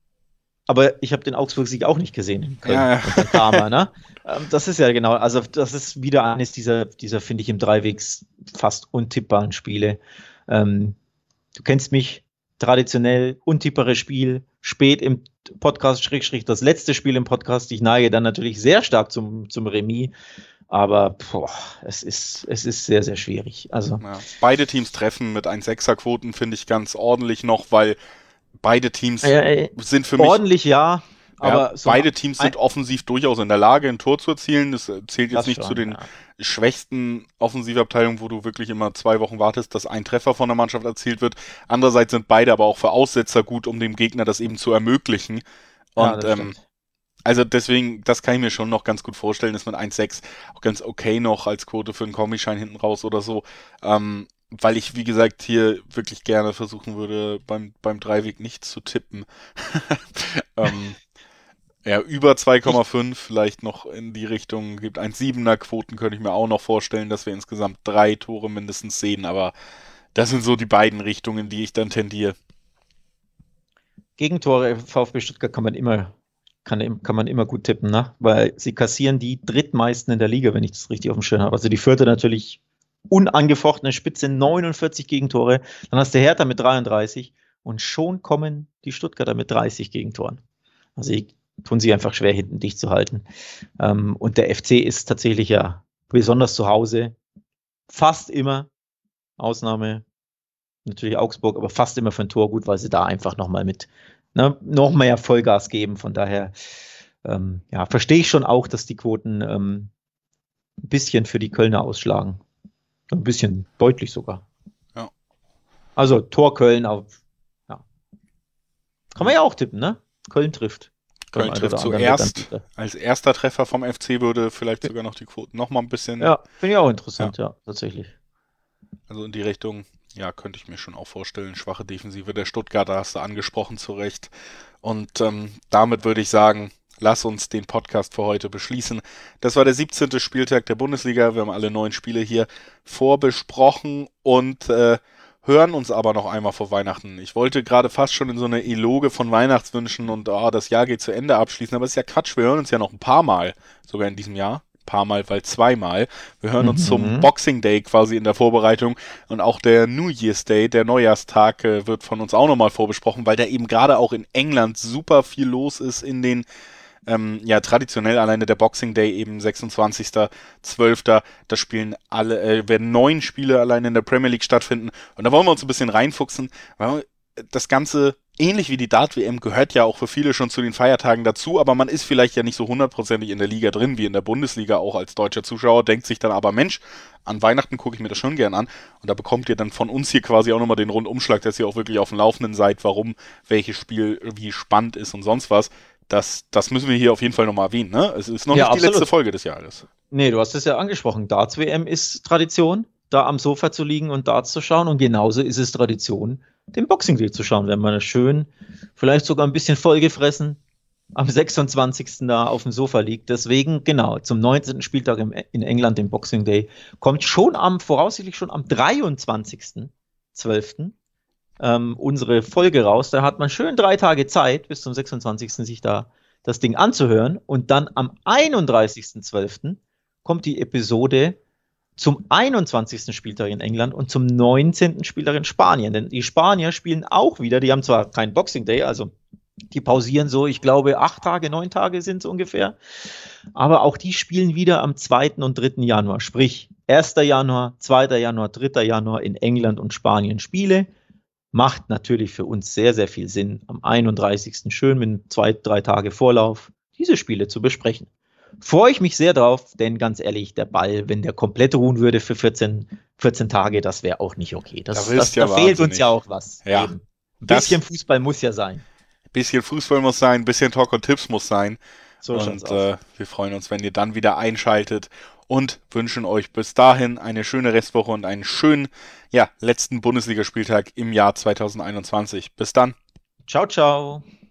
Aber ich habe den Augsburg-Sieg auch nicht gesehen in Köln. Ja, ja. Karma, ne? ähm, das ist ja genau, also das ist wieder eines dieser, dieser finde ich, im Dreiwegs fast untippbaren Spiele. Ähm, du kennst mich, traditionell untippere Spiel, spät im Podcast, Schrägstrich das letzte Spiel im Podcast. Ich neige dann natürlich sehr stark zum, zum Remis, aber boah, es ist, es ist sehr, sehr schwierig. Also, Ja, beide Teams treffen mit eins Komma sechser Quoten finde ich ganz ordentlich noch, weil beide Teams äh, sind für mich... ordentlich ja, aber Ja, so beide Teams sind offensiv durchaus in der Lage, ein Tor zu erzielen. Das zählt jetzt das nicht schon, zu den ja. schwächsten Offensivabteilungen, wo du wirklich immer zwei Wochen wartest, dass ein Treffer von der Mannschaft erzielt wird. Andererseits sind beide aber auch für Aussetzer gut, um dem Gegner das eben zu ermöglichen. Ja, Und das ähm, stimmt. also deswegen, das kann ich mir schon noch ganz gut vorstellen, ist mit eins Komma sechs auch ganz okay noch als Quote für einen Kombischein hinten raus oder so. Ähm, weil ich, wie gesagt, hier wirklich gerne versuchen würde, beim, beim Dreiweg nicht zu tippen. ähm, Ja, über zwei Komma fünf vielleicht noch in die Richtung, gibt eins Komma siebener Quoten, könnte ich mir auch noch vorstellen, dass wir insgesamt drei Tore mindestens sehen, aber das sind so die beiden Richtungen, die ich dann tendiere. Gegentore VfB Stuttgart kann man immer, kann, kann man immer gut tippen, ne? Weil sie kassieren die drittmeisten in der Liga, wenn ich das richtig auf dem Schirm habe. Also die vierte natürlich unangefochtene Spitze, neunundvierzig Gegentore. Dann hast du Hertha mit dreiunddreißig und schon kommen die Stuttgarter mit dreißig Gegentoren. Also die tun sich einfach schwer, hinten dicht zu halten. Ähm, und der F C ist tatsächlich ja besonders zu Hause fast immer, Ausnahme natürlich Augsburg, aber fast immer für ein Tor gut, weil sie da einfach nochmal mit ne, noch mehr Vollgas geben. Von daher ähm, ja, verstehe ich schon auch, dass die Quoten ähm, ein bisschen für die Kölner ausschlagen. Ein bisschen deutlich sogar. Ja. Also Tor Köln auf, ja. Kann man ja auch tippen, ne? Köln trifft. Köln trifft zuerst. Als erster Treffer vom F C würde vielleicht sogar noch die Quoten noch mal ein bisschen... Ja, finde ich auch interessant, ja, ja, tatsächlich. Also in die Richtung, ja, könnte ich mir schon auch vorstellen. Schwache Defensive der Stuttgarter hast du angesprochen, zu Recht. Und ähm, damit würde ich sagen, lass uns den Podcast für heute beschließen. Das war der siebzehnte Spieltag der Bundesliga. Wir haben alle neun Spiele hier vorbesprochen und äh, hören uns aber noch einmal vor Weihnachten. Ich wollte gerade fast schon in so eine Eloge von Weihnachtswünschen und oh, das Jahr geht zu Ende abschließen, aber es ist ja Quatsch. Wir hören uns ja noch ein paar Mal, sogar in diesem Jahr. Paar Mal, weil zweimal. Wir hören uns mhm. zum Boxing Day quasi in der Vorbereitung und auch der New Year's Day, der Neujahrstag, äh, wird von uns auch nochmal vorbesprochen, weil da eben gerade auch in England super viel los ist in den Ähm, ja, traditionell alleine der Boxing Day eben sechsundzwanzigster zwölfter Da spielen alle, äh, werden neun Spiele alleine in der Premier League stattfinden. Und da wollen wir uns ein bisschen reinfuchsen, weil das Ganze, ähnlich wie die Dart-W M, gehört ja auch für viele schon zu den Feiertagen dazu, aber man ist vielleicht ja nicht so hundertprozentig in der Liga drin, wie in der Bundesliga auch als deutscher Zuschauer, denkt sich dann aber, Mensch, an Weihnachten gucke ich mir das schon gern an. Und da bekommt ihr dann von uns hier quasi auch nochmal den Rundumschlag, dass ihr auch wirklich auf dem Laufenden seid, warum welches Spiel wie spannend ist und sonst was. Das, das müssen wir hier auf jeden Fall nochmal erwähnen, ne? Es ist noch ja, nicht absolut. Die letzte Folge des Jahres. Nee, du hast es ja angesprochen. Darts-W M ist Tradition, da am Sofa zu liegen und Darts zu schauen. Und genauso ist es Tradition, den Boxing Day zu schauen, wenn man schön, vielleicht sogar ein bisschen vollgefressen, am sechsundzwanzigsten da auf dem Sofa liegt. Deswegen, genau, zum neunzehnten Spieltag im, in England, den Boxing Day, kommt schon am, voraussichtlich schon am dreiundzwanzigsten zwölften Ähm, unsere Folge raus. Da hat man schön drei Tage Zeit, bis zum sechsundzwanzigsten sich da das Ding anzuhören. Und dann am einunddreißigsten zwölften kommt die Episode zum einundzwanzigsten Spieltag in England und zum neunzehnten Spieltag in Spanien. Denn die Spanier spielen auch wieder, die haben zwar keinen Boxing Day, also die pausieren so, ich glaube, acht Tage, neun Tage sind es ungefähr. Aber auch die spielen wieder am zweiten und dritten Januar. Sprich, erster Januar, zweiter Januar, dritter Januar in England und Spanien Spiele. Macht natürlich für uns sehr, sehr viel Sinn, am einunddreißigsten schön mit zwei, drei Tage Vorlauf diese Spiele zu besprechen. Freue ich mich sehr drauf, denn ganz ehrlich, der Ball, wenn der komplett ruhen würde für vierzehn, vierzehn Tage, das wäre auch nicht okay. Das, da das, ja da fehlt uns ja auch was. Ja, ein bisschen Fußball muss ja sein. Ein bisschen Fußball muss sein, ein bisschen Talk und Tipps muss sein. So und äh, wir freuen uns, wenn ihr dann wieder einschaltet und wünschen euch bis dahin eine schöne Restwoche und einen schönen ja, letzten Bundesligaspieltag im Jahr zweitausendeinundzwanzig. Bis dann. Ciao, ciao.